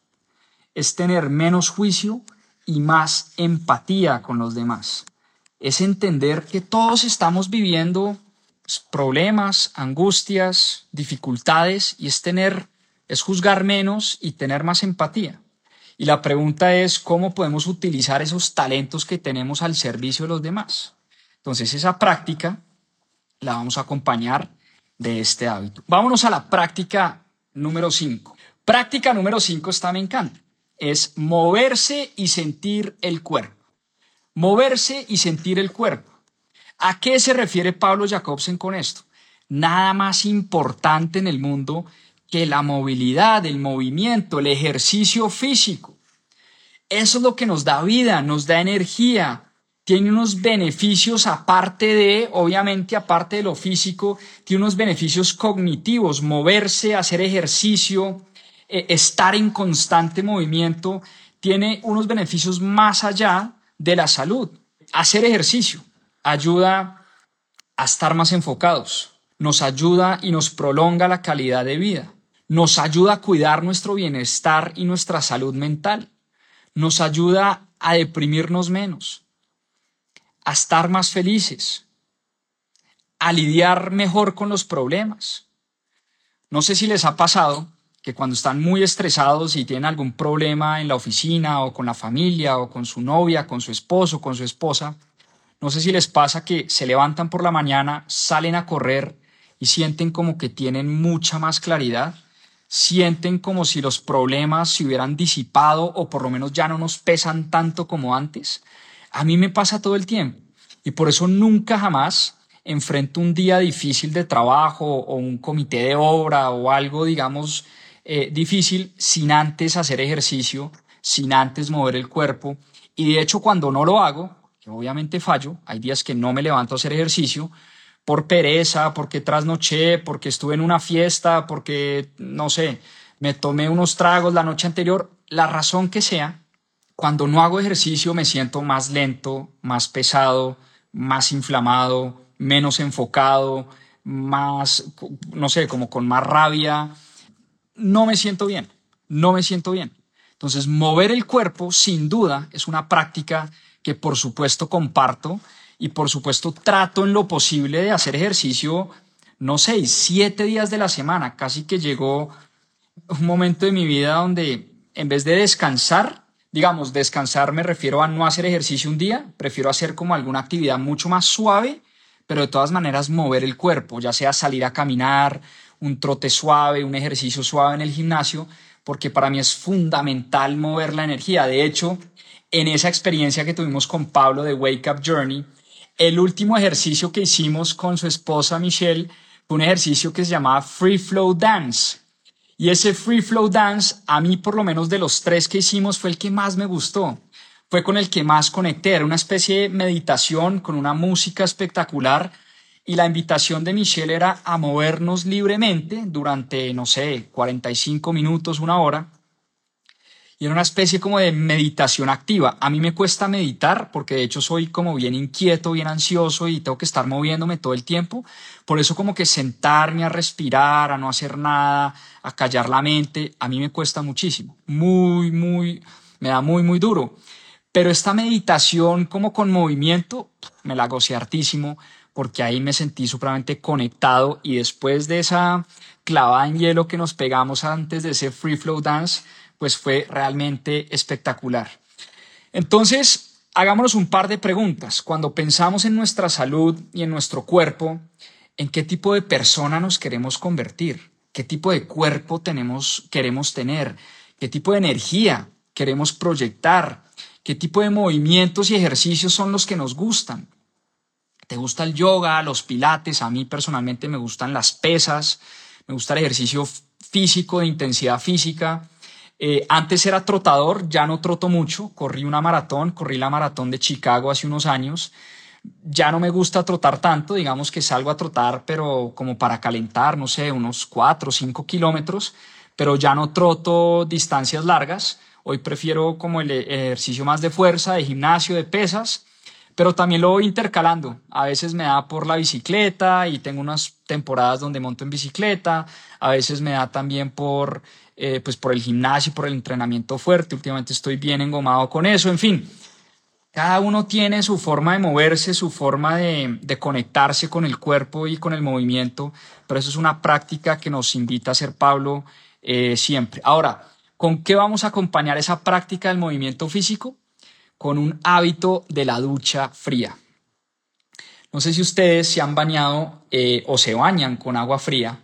Es tener menos juicio y más empatía con los demás. Es entender que todos estamos viviendo problemas, angustias, dificultades y es tener, es juzgar menos y tener más empatía. Y la pregunta es cómo podemos utilizar esos talentos que tenemos al servicio de los demás. Entonces esa práctica la vamos a acompañar de este hábito. Vámonos a la práctica número cinco. Práctica número cinco, esta me encanta. Es moverse y sentir el cuerpo. Moverse y sentir el cuerpo. ¿A qué se refiere Pablo Jacobsen con esto? Nada más importante en el mundo que la movilidad, el movimiento, el ejercicio físico. Eso es lo que nos da vida, nos da energía. Tiene unos beneficios aparte de, obviamente aparte de lo físico, tiene unos beneficios cognitivos. Moverse, hacer ejercicio, estar en constante movimiento tiene unos beneficios más allá de la salud. Hacer ejercicio ayuda a estar más enfocados, nos ayuda y nos prolonga la calidad de vida, nos ayuda a cuidar nuestro bienestar y nuestra salud mental, nos ayuda a deprimirnos menos, a estar más felices, a lidiar mejor con los problemas. No sé si les ha pasado que cuando están muy estresados y tienen algún problema en la oficina o con la familia o con su novia, con su esposo, con su esposa, no sé si les pasa que se levantan por la mañana, salen a correr y sienten como que tienen mucha más claridad, sienten como si los problemas se hubieran disipado o por lo menos ya no nos pesan tanto como antes. A mí me pasa todo el tiempo Y por eso nunca jamás enfrento un día difícil de trabajo o un comité de obra o algo, digamos, eh, difícil sin antes hacer ejercicio, sin antes mover el cuerpo. Y de hecho, cuando no lo hago, que obviamente fallo, hay días que no me levanto a hacer ejercicio por pereza, porque trasnoché, porque estuve en una fiesta, porque, no sé, me tomé unos tragos la noche anterior, la razón que sea, cuando no hago ejercicio me siento más lento, más pesado, más inflamado, menos enfocado, más, no sé, como con más rabia. No me siento bien, no me siento bien. Entonces, mover el cuerpo, sin duda, es una práctica que por supuesto comparto y por supuesto trato en lo posible de hacer ejercicio, no sé, siete días de la semana. Casi que llegó un momento de mi vida donde en vez de descansar, digamos, descansar me refiero a no hacer ejercicio un día, prefiero hacer como alguna actividad mucho más suave, pero de todas maneras mover el cuerpo, ya sea salir a caminar, un trote suave, un ejercicio suave en el gimnasio, porque para mí es fundamental mover la energía. De hecho, en esa experiencia que tuvimos con Pablo de Wake Up Journey, el último ejercicio que hicimos con su esposa Michelle fue un ejercicio que se llamaba Free Flow Dance. Y ese Free Flow Dance, a mí por lo menos de los tres que hicimos, fue el que más me gustó. Fue con el que más conecté. Era una especie de meditación con una música espectacular. Y la invitación de Michelle era a movernos libremente durante, no sé, cuarenta y cinco minutos, una hora. Y era una especie como de meditación activa. A mí me cuesta meditar porque de hecho soy como bien inquieto, bien ansioso y tengo que estar moviéndome todo el tiempo. Por eso como que sentarme a respirar, a no hacer nada, a callar la mente, a mí me cuesta muchísimo. Muy, muy, me da muy, muy duro. Pero esta meditación como con movimiento, me la gocé hartísimo porque ahí me sentí supremamente conectado y después de esa clavada en hielo que nos pegamos antes de ese Free Flow Dance, pues fue realmente espectacular. Entonces, hagámonos un par de preguntas. Cuando pensamos en nuestra salud y en nuestro cuerpo, ¿en qué tipo de persona nos queremos convertir? ¿Qué tipo de cuerpo tenemos, queremos tener? ¿Qué tipo de energía queremos proyectar? ¿Qué tipo de movimientos y ejercicios son los que nos gustan? ¿Te gusta el yoga, los pilates? A mí personalmente me gustan las pesas, me gusta el ejercicio físico, de intensidad física. Eh, antes era trotador, ya no troto mucho, corrí una maratón, corrí la maratón de Chicago hace unos años. Ya no me gusta trotar tanto, digamos que salgo a trotar, pero como para calentar, no sé, unos cuatro o cinco kilómetros, pero ya no troto distancias largas. Hoy prefiero como el ejercicio más de fuerza, de gimnasio, de pesas, pero también lo voy intercalando. A veces me da por la bicicleta y tengo unas temporadas donde monto en bicicleta. A veces me da también por, eh, pues por el gimnasio, por el entrenamiento fuerte. Últimamente estoy bien engomado con eso. En fin, cada uno tiene su forma de moverse, su forma de, de conectarse con el cuerpo y con el movimiento, pero eso es una práctica que nos invita a hacer Pablo eh, siempre. Ahora, ¿con qué vamos a acompañar esa práctica del movimiento físico? Con un hábito de la ducha fría. No sé si ustedes se han bañado eh, o se bañan con agua fría.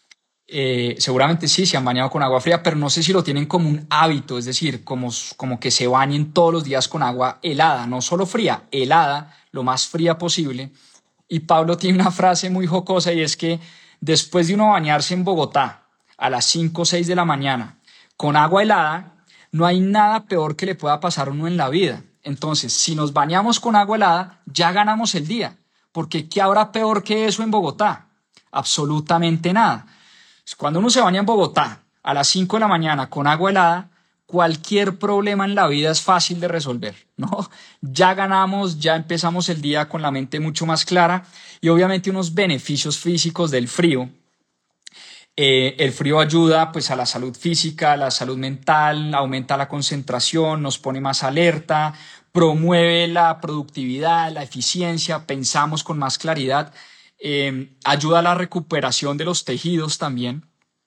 Eh, seguramente sí, se han bañado con agua fría, pero no sé si lo tienen como un hábito, es decir, como, como que se bañen todos los días con agua helada, no solo fría, helada, lo más fría posible. Y Pablo tiene una frase muy jocosa y es que después de uno bañarse en Bogotá a las cinco o seis de la mañana con agua helada, no hay nada peor que le pueda pasar a uno en la vida. Entonces, si nos bañamos con agua helada, ya ganamos el día. Porque ¿qué habrá peor que eso en Bogotá? Absolutamente nada. Cuando uno se baña en Bogotá a las cinco de la mañana con agua helada, cualquier problema en la vida es fácil de resolver, ¿no? Ya ganamos, ya empezamos el día con la mente mucho más clara y obviamente unos beneficios físicos del frío. Eh, el frío ayuda pues a la salud física, a la salud mental, aumenta la concentración, nos pone más alerta, promueve la productividad, la eficiencia, pensamos con más claridad, eh, ayuda a la recuperación de los tejidos también.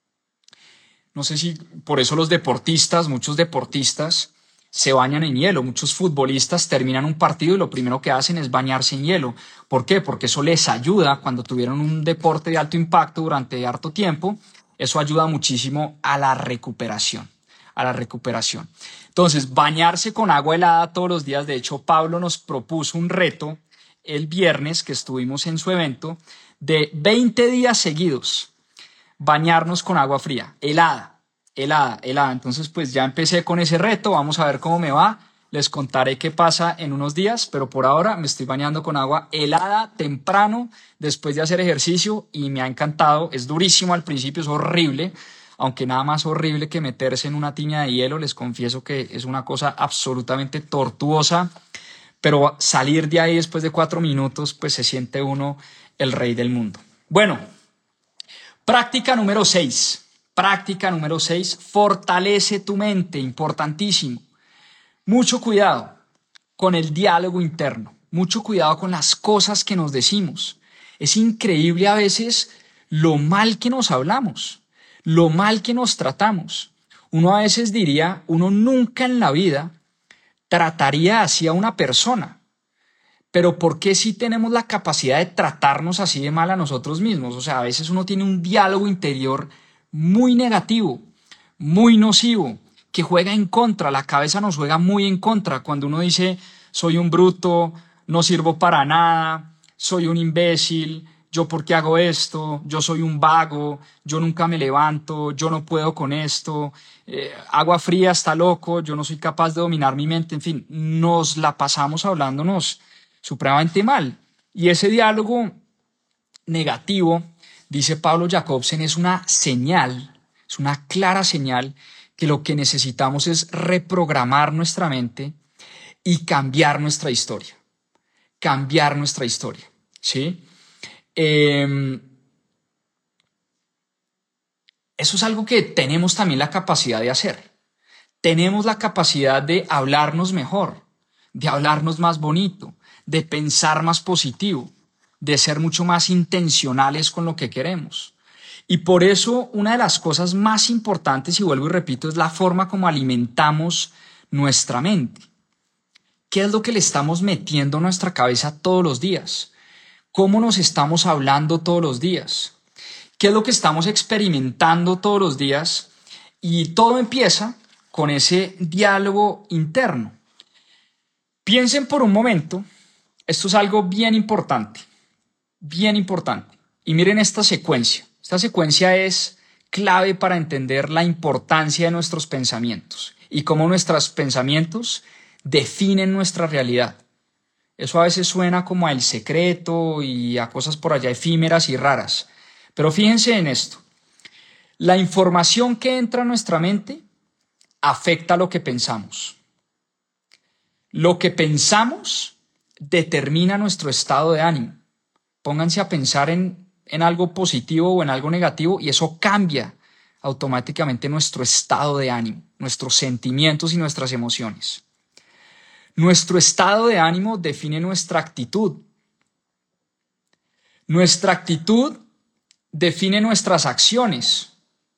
No sé si por eso los deportistas, muchos deportistas se bañan en hielo. Muchos futbolistas terminan un partido y lo primero que hacen es bañarse en hielo. ¿Por qué? Porque eso les ayuda cuando tuvieron un deporte de alto impacto durante harto tiempo. Eso ayuda muchísimo a la recuperación, a la recuperación. Entonces, bañarse con agua helada todos los días. De hecho, Pablo nos propuso un reto el viernes que estuvimos en su evento, de veinte días seguidos, bañarnos con agua fría, helada, helada, helada. Entonces pues ya empecé con ese reto, vamos a ver cómo me va. Les contaré qué pasa en unos días, pero por ahora me estoy bañando con agua helada temprano después de hacer ejercicio y me ha encantado. Es durísimo al principio, es horrible, aunque nada más horrible que meterse en una tina de hielo. Les confieso que es una cosa absolutamente tortuosa, pero salir de ahí después de cuatro minutos, pues se siente uno el rey del mundo. Bueno, práctica número seis. Práctica número seis, fortalece tu mente, importantísimo. Mucho cuidado con el diálogo interno, mucho cuidado con las cosas que nos decimos. Es increíble a veces lo mal que nos hablamos, lo mal que nos tratamos. Uno a veces diría, uno nunca en la vida trataría así a una persona, pero ¿por qué sí tenemos la capacidad de tratarnos así de mal a nosotros mismos? O sea, a veces uno tiene un diálogo interior muy negativo, muy nocivo, que juega en contra, la cabeza nos juega muy en contra. Cuando uno dice, soy un bruto, no sirvo para nada, soy un imbécil, yo por qué hago esto, yo soy un vago, yo nunca me levanto, yo no puedo con esto, eh, agua fría está loco, yo no soy capaz de dominar mi mente, en fin, nos la pasamos hablándonos supremamente mal. Y ese diálogo negativo, dice Pablo Jacobsen, es una señal, es una clara señal que lo que necesitamos es reprogramar nuestra mente y cambiar nuestra historia. Cambiar nuestra historia, ¿sí? Eh, eso es algo que tenemos también la capacidad de hacer. Tenemos la capacidad de hablarnos mejor, de hablarnos más bonito, de pensar más positivo, de ser mucho más intencionales con lo que queremos. Y por eso una de las cosas más importantes, y vuelvo y repito, es la forma como alimentamos nuestra mente. ¿Qué es lo que le estamos metiendo a nuestra cabeza todos los días? ¿Cómo nos estamos hablando todos los días? ¿Qué es lo que estamos experimentando todos los días? Y todo empieza con ese diálogo interno. Piensen por un momento, esto es algo bien importante, bien importante. Y miren esta secuencia. Esta secuencia es clave para entender la importancia de nuestros pensamientos y cómo nuestros pensamientos definen nuestra realidad. Eso a veces suena como a El Secreto y a cosas por allá efímeras y raras. Pero fíjense en esto. La información que entra a nuestra mente afecta lo que pensamos. Lo que pensamos determina nuestro estado de ánimo. Pónganse a pensar en en algo positivo o en algo negativo y eso cambia automáticamente nuestro estado de ánimo, nuestros sentimientos y nuestras emociones. Nuestro estado de ánimo define nuestra actitud. Nuestra actitud define nuestras acciones.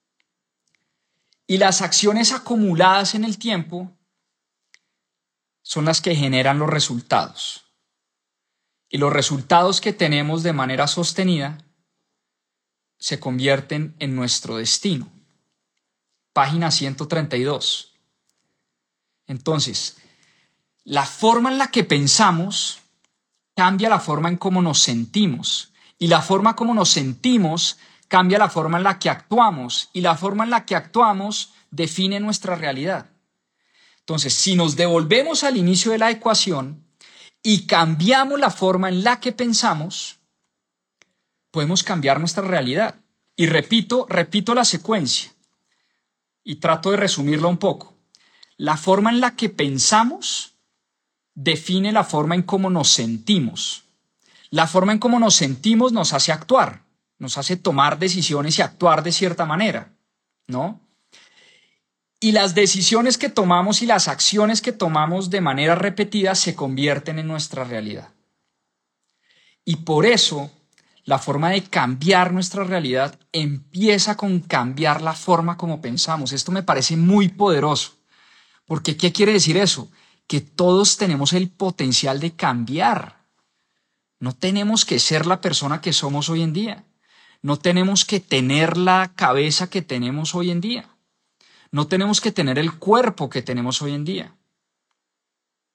Y las acciones acumuladas en el tiempo son las que generan los resultados. Y los resultados que tenemos de manera sostenida se convierten en nuestro destino. Página ciento treinta y dos. Entonces, la forma en la que pensamos cambia la forma en cómo nos sentimos. Y la forma como nos sentimos cambia la forma en la que actuamos. Y la forma en la que actuamos define nuestra realidad. Entonces, si nos devolvemos al inicio de la ecuación y cambiamos la forma en la que pensamos, podemos cambiar nuestra realidad. Y repito, repito la secuencia y trato de resumirla un poco. La forma en la que pensamos define la forma en cómo nos sentimos. La forma en cómo nos sentimos nos hace actuar, nos hace tomar decisiones y actuar de cierta manera, ¿no? Y las decisiones que tomamos y las acciones que tomamos de manera repetida se convierten en nuestra realidad. Y por eso la forma de cambiar nuestra realidad empieza con cambiar la forma como pensamos. Esto me parece muy poderoso. Porque ¿qué quiere decir eso? Que todos tenemos el potencial de cambiar. No tenemos que ser la persona que somos hoy en día. No tenemos que tener la cabeza que tenemos hoy en día. No tenemos que tener el cuerpo que tenemos hoy en día.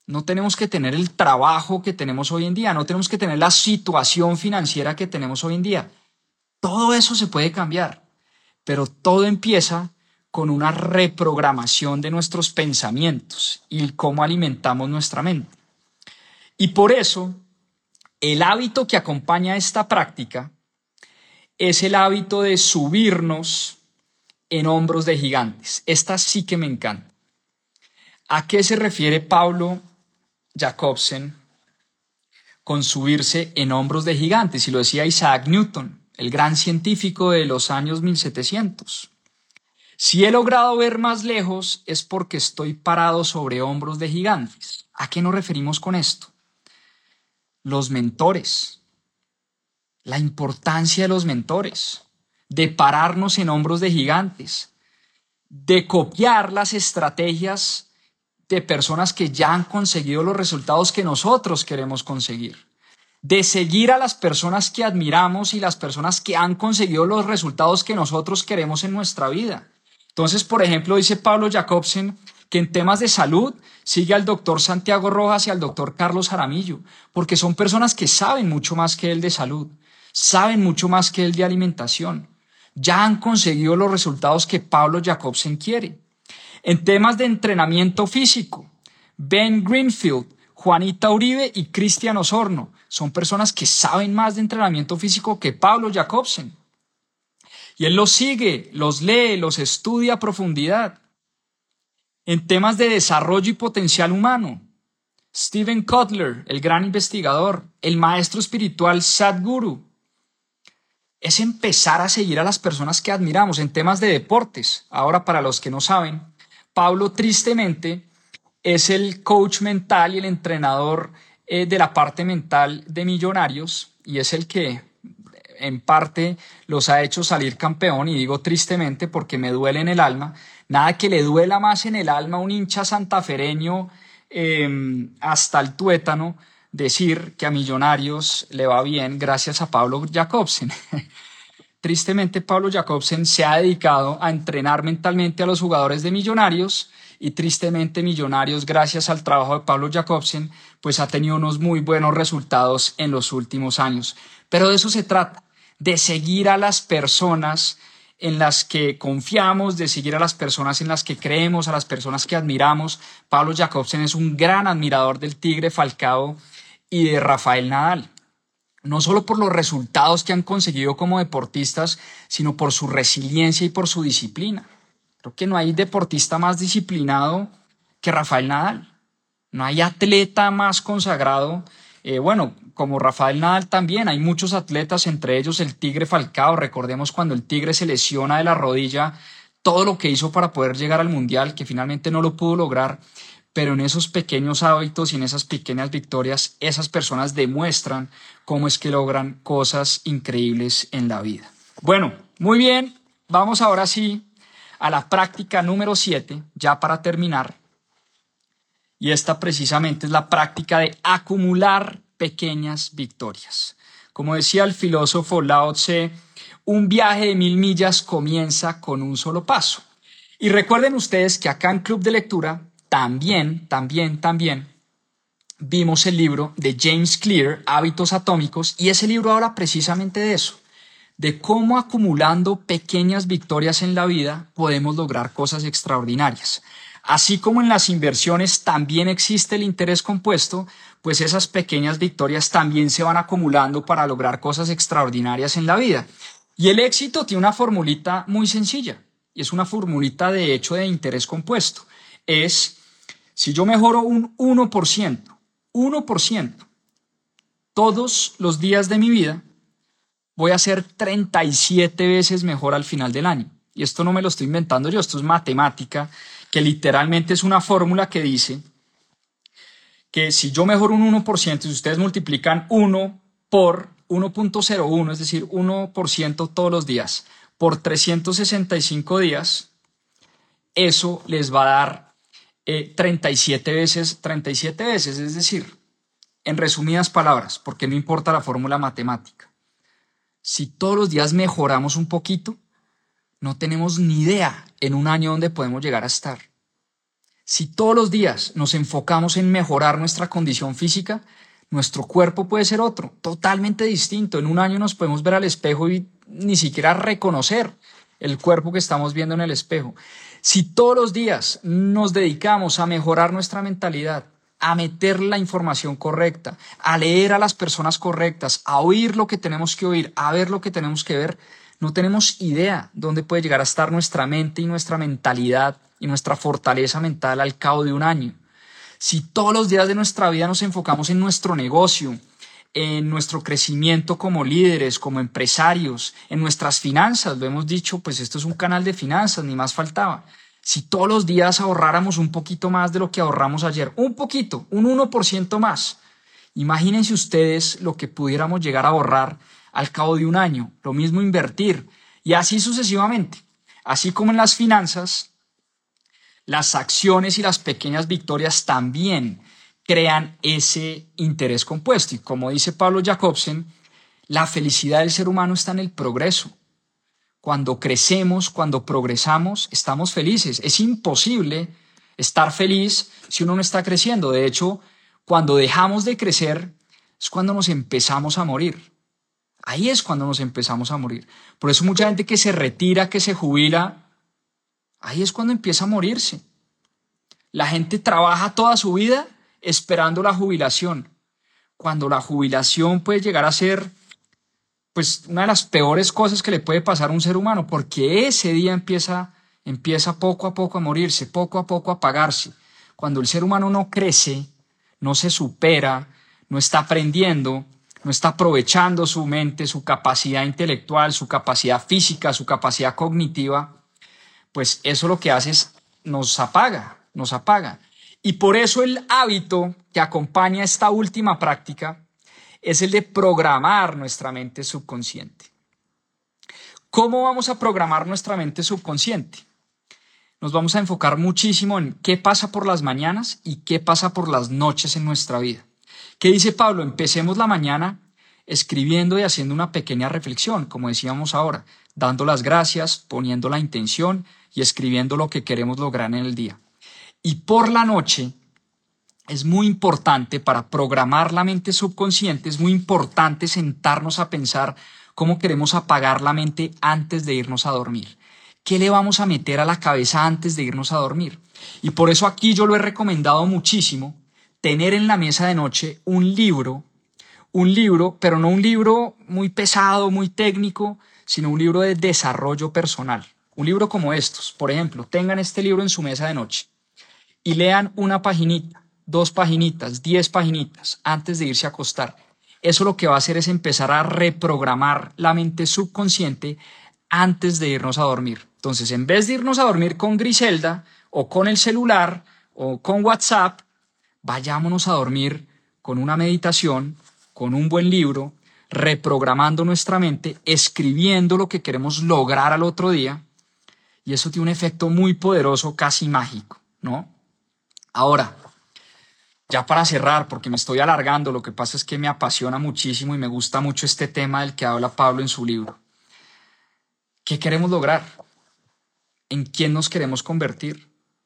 no tenemos que tener el trabajo que tenemos hoy en día, no tenemos que tener la situación financiera que tenemos hoy en día. Todo eso se puede cambiar, pero todo empieza con una reprogramación de nuestros pensamientos y cómo alimentamos nuestra mente. Y por eso, el hábito que acompaña esta práctica es el hábito de subirnos en hombros de gigantes. Esta sí que me encanta. ¿A qué se refiere Paulo Jacobsen con subirse en hombros de gigantes? Y lo decía Isaac Newton, el gran científico de los años mil setecientos. Si he logrado ver más lejos es porque estoy parado sobre hombros de gigantes. ¿A qué nos referimos con esto? Los mentores, la importancia de los mentores, de pararnos en hombros de gigantes, de copiar las estrategias de personas que ya han conseguido los resultados que nosotros queremos conseguir, de seguir a las personas que admiramos y las personas que han conseguido los resultados que nosotros queremos en nuestra vida. Entonces, por ejemplo, dice Paulo Jacobsen que en temas de salud sigue al doctor Santiago Rojas y al doctor Carlos Jaramillo, porque son personas que saben mucho más que él de salud, saben mucho más que él de alimentación, ya han conseguido los resultados que Paulo Jacobsen quiere. En temas de entrenamiento físico, Ben Greenfield, Juanita Uribe y Cristian Osorno son personas que saben más de entrenamiento físico que Paulo Jacobsen. Y él los sigue, los lee, los estudia a profundidad. En temas de desarrollo y potencial humano, Steven Kotler, el gran investigador, el maestro espiritual Sadhguru, es empezar a seguir a las personas que admiramos. En temas de deportes, ahora para los que no saben, Paulo tristemente es el coach mental y el entrenador eh, de la parte mental de Millonarios y es el que en parte los ha hecho salir campeón, y digo tristemente porque me duele en el alma. Nada que le duela más en el alma a un hincha santafereño eh, hasta el tuétano decir que a Millonarios le va bien gracias a Paulo Jacobsen. Tristemente, Paulo Jacobsen se ha dedicado a entrenar mentalmente a los jugadores de Millonarios y tristemente Millonarios, gracias al trabajo de Paulo Jacobsen, pues ha tenido unos muy buenos resultados en los últimos años. Pero de eso se trata, de seguir a las personas en las que confiamos, de seguir a las personas en las que creemos, a las personas que admiramos. Paulo Jacobsen es un gran admirador del Tigre Falcao y de Rafael Nadal. No solo por los resultados que han conseguido como deportistas, sino por su resiliencia y por su disciplina. Creo que no hay deportista más disciplinado que Rafael Nadal. No hay atleta más consagrado. Eh, bueno, como Rafael Nadal también hay muchos atletas, entre ellos el Tigre Falcao. Recordemos cuando el Tigre se lesiona de la rodilla, todo lo que hizo para poder llegar al Mundial, que finalmente no lo pudo lograr. Pero en esos pequeños hábitos y en esas pequeñas victorias, esas personas demuestran cómo es que logran cosas increíbles en la vida. Bueno, muy bien, vamos ahora sí a la práctica número siete, ya para terminar. Y esta precisamente es la práctica de acumular pequeñas victorias. Como decía el filósofo Lao Tse, un viaje de mil millas comienza con un solo paso. Y recuerden ustedes que acá en Club de Lectura También, también, también vimos el libro de James Clear, Hábitos Atómicos, y ese libro habla precisamente de eso, de cómo acumulando pequeñas victorias en la vida podemos lograr cosas extraordinarias. Así como en las inversiones también existe el interés compuesto, pues esas pequeñas victorias también se van acumulando para lograr cosas extraordinarias en la vida. Y el éxito tiene una formulita muy sencilla, y es una formulita de hecho de interés compuesto. Es, si yo mejoro un uno por ciento, uno por ciento todos los días de mi vida, voy a ser treinta y siete veces mejor al final del año. Y esto no me lo estoy inventando yo, esto es matemática, que literalmente es una fórmula que dice que si yo mejoro un uno por ciento, si ustedes multiplican uno por uno punto cero uno, es decir, uno por ciento todos los días, por trescientos sesenta y cinco días, eso les va a dar eh, treinta y siete veces, treinta y siete veces, es decir, en resumidas palabras, porque no importa la fórmula matemática, si todos los días mejoramos un poquito, no tenemos ni idea en un año dónde podemos llegar a estar. Si todos los días nos enfocamos en mejorar nuestra condición física, nuestro cuerpo puede ser otro, totalmente distinto. En un año nos podemos ver al espejo y ni siquiera reconocer el cuerpo que estamos viendo en el espejo. Si todos los días nos dedicamos a mejorar nuestra mentalidad, a meter la información correcta, a leer a las personas correctas, a oír lo que tenemos que oír, a ver lo que tenemos que ver, no tenemos idea dónde puede llegar a estar nuestra mente y nuestra mentalidad y nuestra fortaleza mental al cabo de un año. Si todos los días de nuestra vida nos enfocamos en nuestro negocio, en nuestro crecimiento como líderes, como empresarios, en nuestras finanzas, lo hemos dicho, pues esto es un canal de finanzas, ni más faltaba. Si todos los días ahorráramos un poquito más de lo que ahorramos ayer, un poquito, un uno por ciento más, imagínense ustedes lo que pudiéramos llegar a ahorrar al cabo de un año, lo mismo invertir, y así sucesivamente. Así como en las finanzas, las acciones y las pequeñas victorias también crean ese interés compuesto. Y como dice Pablo Jacobsen, la felicidad del ser humano está en el progreso. Cuando crecemos, cuando progresamos, estamos felices. Es imposible estar feliz si uno no está creciendo. De hecho, cuando dejamos de crecer es cuando nos empezamos a morir. Ahí es cuando nos empezamos a morir. Por eso mucha gente que se retira, que se jubila, ahí es cuando empieza a morirse. La gente trabaja toda su vida esperando la jubilación, cuando la jubilación puede llegar a ser pues una de las peores cosas que le puede pasar a un ser humano, porque ese día empieza, empieza poco a poco a morirse, poco a poco a apagarse. Cuando el ser humano no crece, no se supera, no está aprendiendo, no está aprovechando su mente, su capacidad intelectual, su capacidad física, su capacidad cognitiva, pues eso lo que hace es nos apaga, nos apaga. Y por eso el hábito que acompaña esta última práctica es el de programar nuestra mente subconsciente. ¿Cómo vamos a programar nuestra mente subconsciente? Nos vamos a enfocar muchísimo en qué pasa por las mañanas y qué pasa por las noches en nuestra vida. ¿Qué dice Pablo? Empecemos la mañana escribiendo y haciendo una pequeña reflexión, como decíamos ahora, dando las gracias, poniendo la intención y escribiendo lo que queremos lograr en el día. Y por la noche es muy importante, para programar la mente subconsciente, es muy importante sentarnos a pensar cómo queremos apagar la mente antes de irnos a dormir. ¿Qué le vamos a meter a la cabeza antes de irnos a dormir? Y por eso aquí yo lo he recomendado muchísimo, tener en la mesa de noche un libro, un libro, pero no un libro muy pesado, muy técnico, sino un libro de desarrollo personal. Un libro como estos, por ejemplo, tengan este libro en su mesa de noche y lean una paginita, dos paginitas, diez paginitas antes de irse a acostar. Eso lo que va a hacer es empezar a reprogramar la mente subconsciente antes de irnos a dormir. Entonces, en vez de irnos a dormir con Griselda o con el celular o con WhatsApp, vayámonos a dormir con una meditación, con un buen libro, reprogramando nuestra mente, escribiendo lo que queremos lograr al otro día, y eso tiene un efecto muy poderoso, casi mágico, ¿no? Ahora, ya para cerrar, porque me estoy alargando, lo que pasa es que me apasiona muchísimo y me gusta mucho este tema del que habla Pablo en su libro. ¿Qué queremos lograr? ¿En quién nos queremos convertir?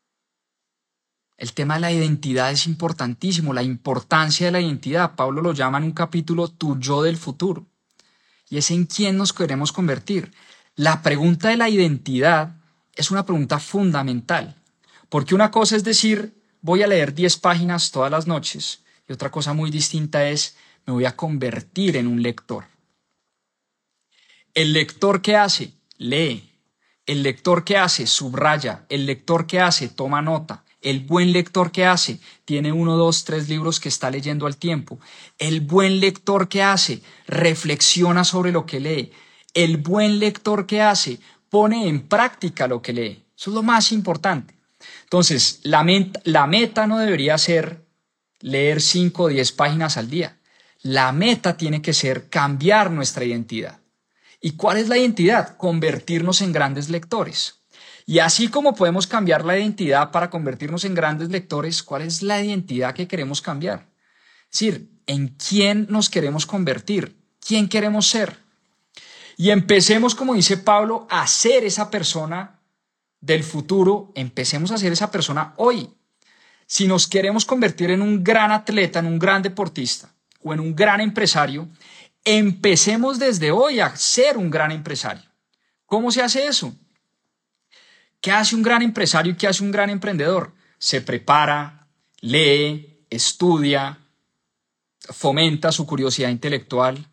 El tema de la identidad es importantísimo, la importancia de la identidad. Pablo lo llama en un capítulo tu yo del futuro. Y es en quién nos queremos convertir. La pregunta de la identidad es una pregunta fundamental. Porque una cosa es decir, voy a leer diez páginas todas las noches, y otra cosa muy distinta es, me voy a convertir en un lector. El lector ¿qué hace? Lee. El lector ¿qué hace? Subraya. El lector ¿qué hace? Toma nota. El buen lector ¿qué hace? Tiene uno, dos, tres libros que está leyendo al tiempo. El buen lector ¿qué hace? Reflexiona sobre lo que lee. El buen lector ¿qué hace? Pone en práctica lo que lee. Eso es lo más importante. Entonces, la, met- la meta no debería ser leer cinco o diez páginas al día. La meta tiene que ser cambiar nuestra identidad. ¿Y cuál es la identidad? Convertirnos en grandes lectores. Y así como podemos cambiar la identidad para convertirnos en grandes lectores, ¿cuál es la identidad que queremos cambiar? Es decir, ¿en quién nos queremos convertir? ¿Quién queremos ser? Y empecemos, como dice Pablo, a ser esa persona del futuro. Empecemos a ser esa persona hoy. Si nos queremos convertir en un gran atleta, en un gran deportista o en un gran empresario, empecemos desde hoy a ser un gran empresario. ¿Cómo se hace eso? ¿Qué hace un gran empresario y qué hace un gran emprendedor? Se prepara, lee, estudia, fomenta su curiosidad intelectual,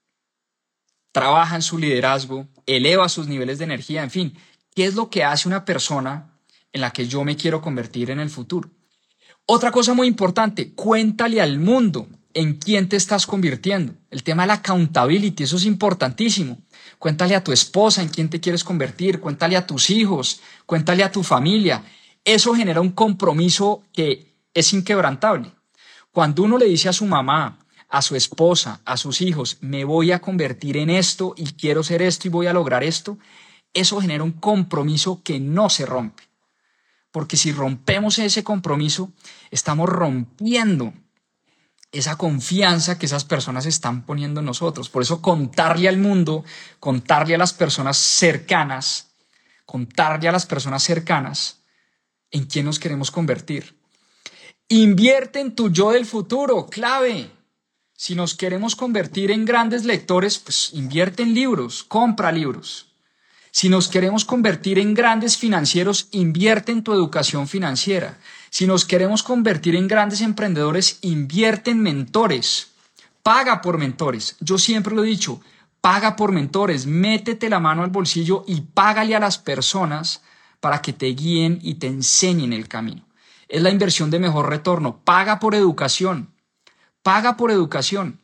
trabaja en su liderazgo, eleva sus niveles de energía, en fin. ¿Qué es lo que hace una persona en la que yo me quiero convertir en el futuro? Otra cosa muy importante, cuéntale al mundo en quién te estás convirtiendo. El tema de la accountability, eso es importantísimo. Cuéntale a tu esposa en quién te quieres convertir, cuéntale a tus hijos, cuéntale a tu familia. Eso genera un compromiso que es inquebrantable. Cuando uno le dice a su mamá, a su esposa, a sus hijos, me voy a convertir en esto y quiero ser esto y voy a lograr esto, eso genera un compromiso que no se rompe. Porque si rompemos ese compromiso, estamos rompiendo esa confianza que esas personas están poniendo en nosotros. Por eso contarle al mundo, contarle a las personas cercanas, contarle a las personas cercanas en quién nos queremos convertir. Invierte en tu yo del futuro, clave. Si nos queremos convertir en grandes lectores, pues invierte en libros, compra libros. Si nos queremos convertir en grandes financieros, invierte en tu educación financiera. Si nos queremos convertir en grandes emprendedores, invierte en mentores. Paga por mentores. Yo siempre lo he dicho, paga por mentores. Métete la mano al bolsillo y págale a las personas para que te guíen y te enseñen el camino. Es la inversión de mejor retorno. Paga por educación. Paga por educación.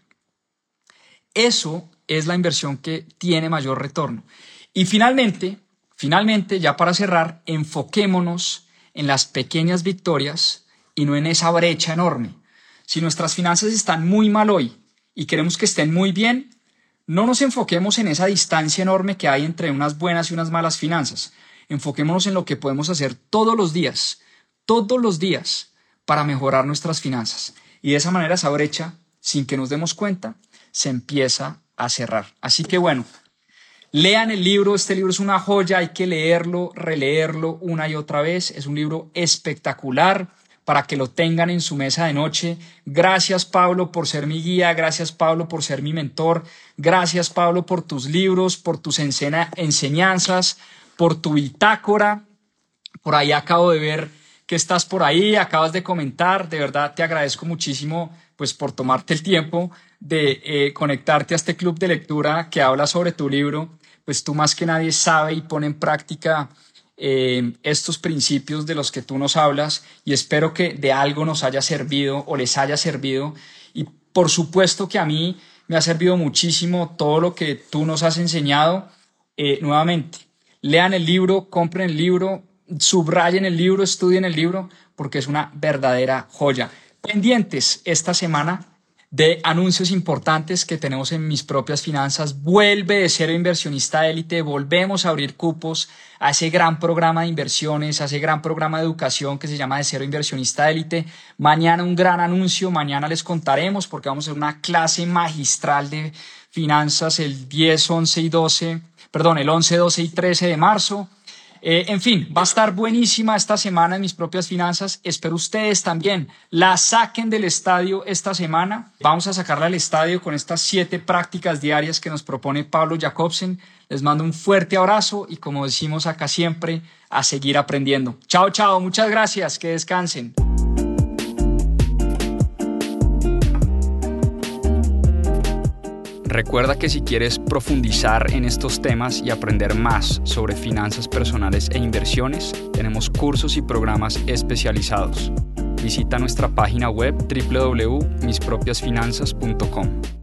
Eso es la inversión que tiene mayor retorno. Y finalmente, finalmente, ya para cerrar, enfoquémonos en las pequeñas victorias y no en esa brecha enorme. Si nuestras finanzas están muy mal hoy y queremos que estén muy bien, no nos enfoquemos en esa distancia enorme que hay entre unas buenas y unas malas finanzas. Enfoquémonos en lo que podemos hacer todos los días, todos los días, para mejorar nuestras finanzas. Y de esa manera esa brecha, sin que nos demos cuenta, se empieza a cerrar. Así que bueno, lean el libro, este libro es una joya, hay que leerlo, releerlo una y otra vez. Es un libro espectacular para que lo tengan en su mesa de noche. Gracias, Pablo, por ser mi guía, gracias, Pablo, por ser mi mentor, gracias, Pablo, por tus libros, por tus enseña- enseñanzas, por tu bitácora. Por ahí acabo de ver que estás por ahí, acabas de comentar, de verdad te agradezco muchísimo pues, por tomarte el tiempo de eh, conectarte a este club de lectura que habla sobre tu libro. Pues tú más que nadie sabe y pone en práctica eh, estos principios de los que tú nos hablas y espero que de algo nos haya servido o les haya servido. Y por supuesto que a mí me ha servido muchísimo todo lo que tú nos has enseñado. Eh, nuevamente, lean el libro, compren el libro, subrayen el libro, estudien el libro, porque es una verdadera joya. Pendientes esta semana de anuncios importantes que tenemos en Mis Propias Finanzas. Vuelve de Cero Inversionista Élite, volvemos a abrir cupos a ese gran programa de inversiones, a ese gran programa de educación que se llama De Cero Inversionista Élite. Mañana un gran anuncio, mañana les contaremos porque vamos a hacer una clase magistral de finanzas el diez, once y doce, perdón, el once, doce y trece de marzo. Eh, en fin, va a estar buenísima esta semana en Mis Propias Finanzas. Espero ustedes también la saquen del estadio esta semana. Vamos a sacarla al estadio con estas siete prácticas diarias que nos propone Pablo Jacobsen. Les mando un fuerte abrazo y como decimos acá siempre, a seguir aprendiendo. Chao, chao. Muchas gracias. Que descansen. Recuerda que si quieres profundizar en estos temas y aprender más sobre finanzas personales e inversiones, tenemos cursos y programas especializados. Visita nuestra página web doble u doble u doble u punto mis propias finanzas punto com.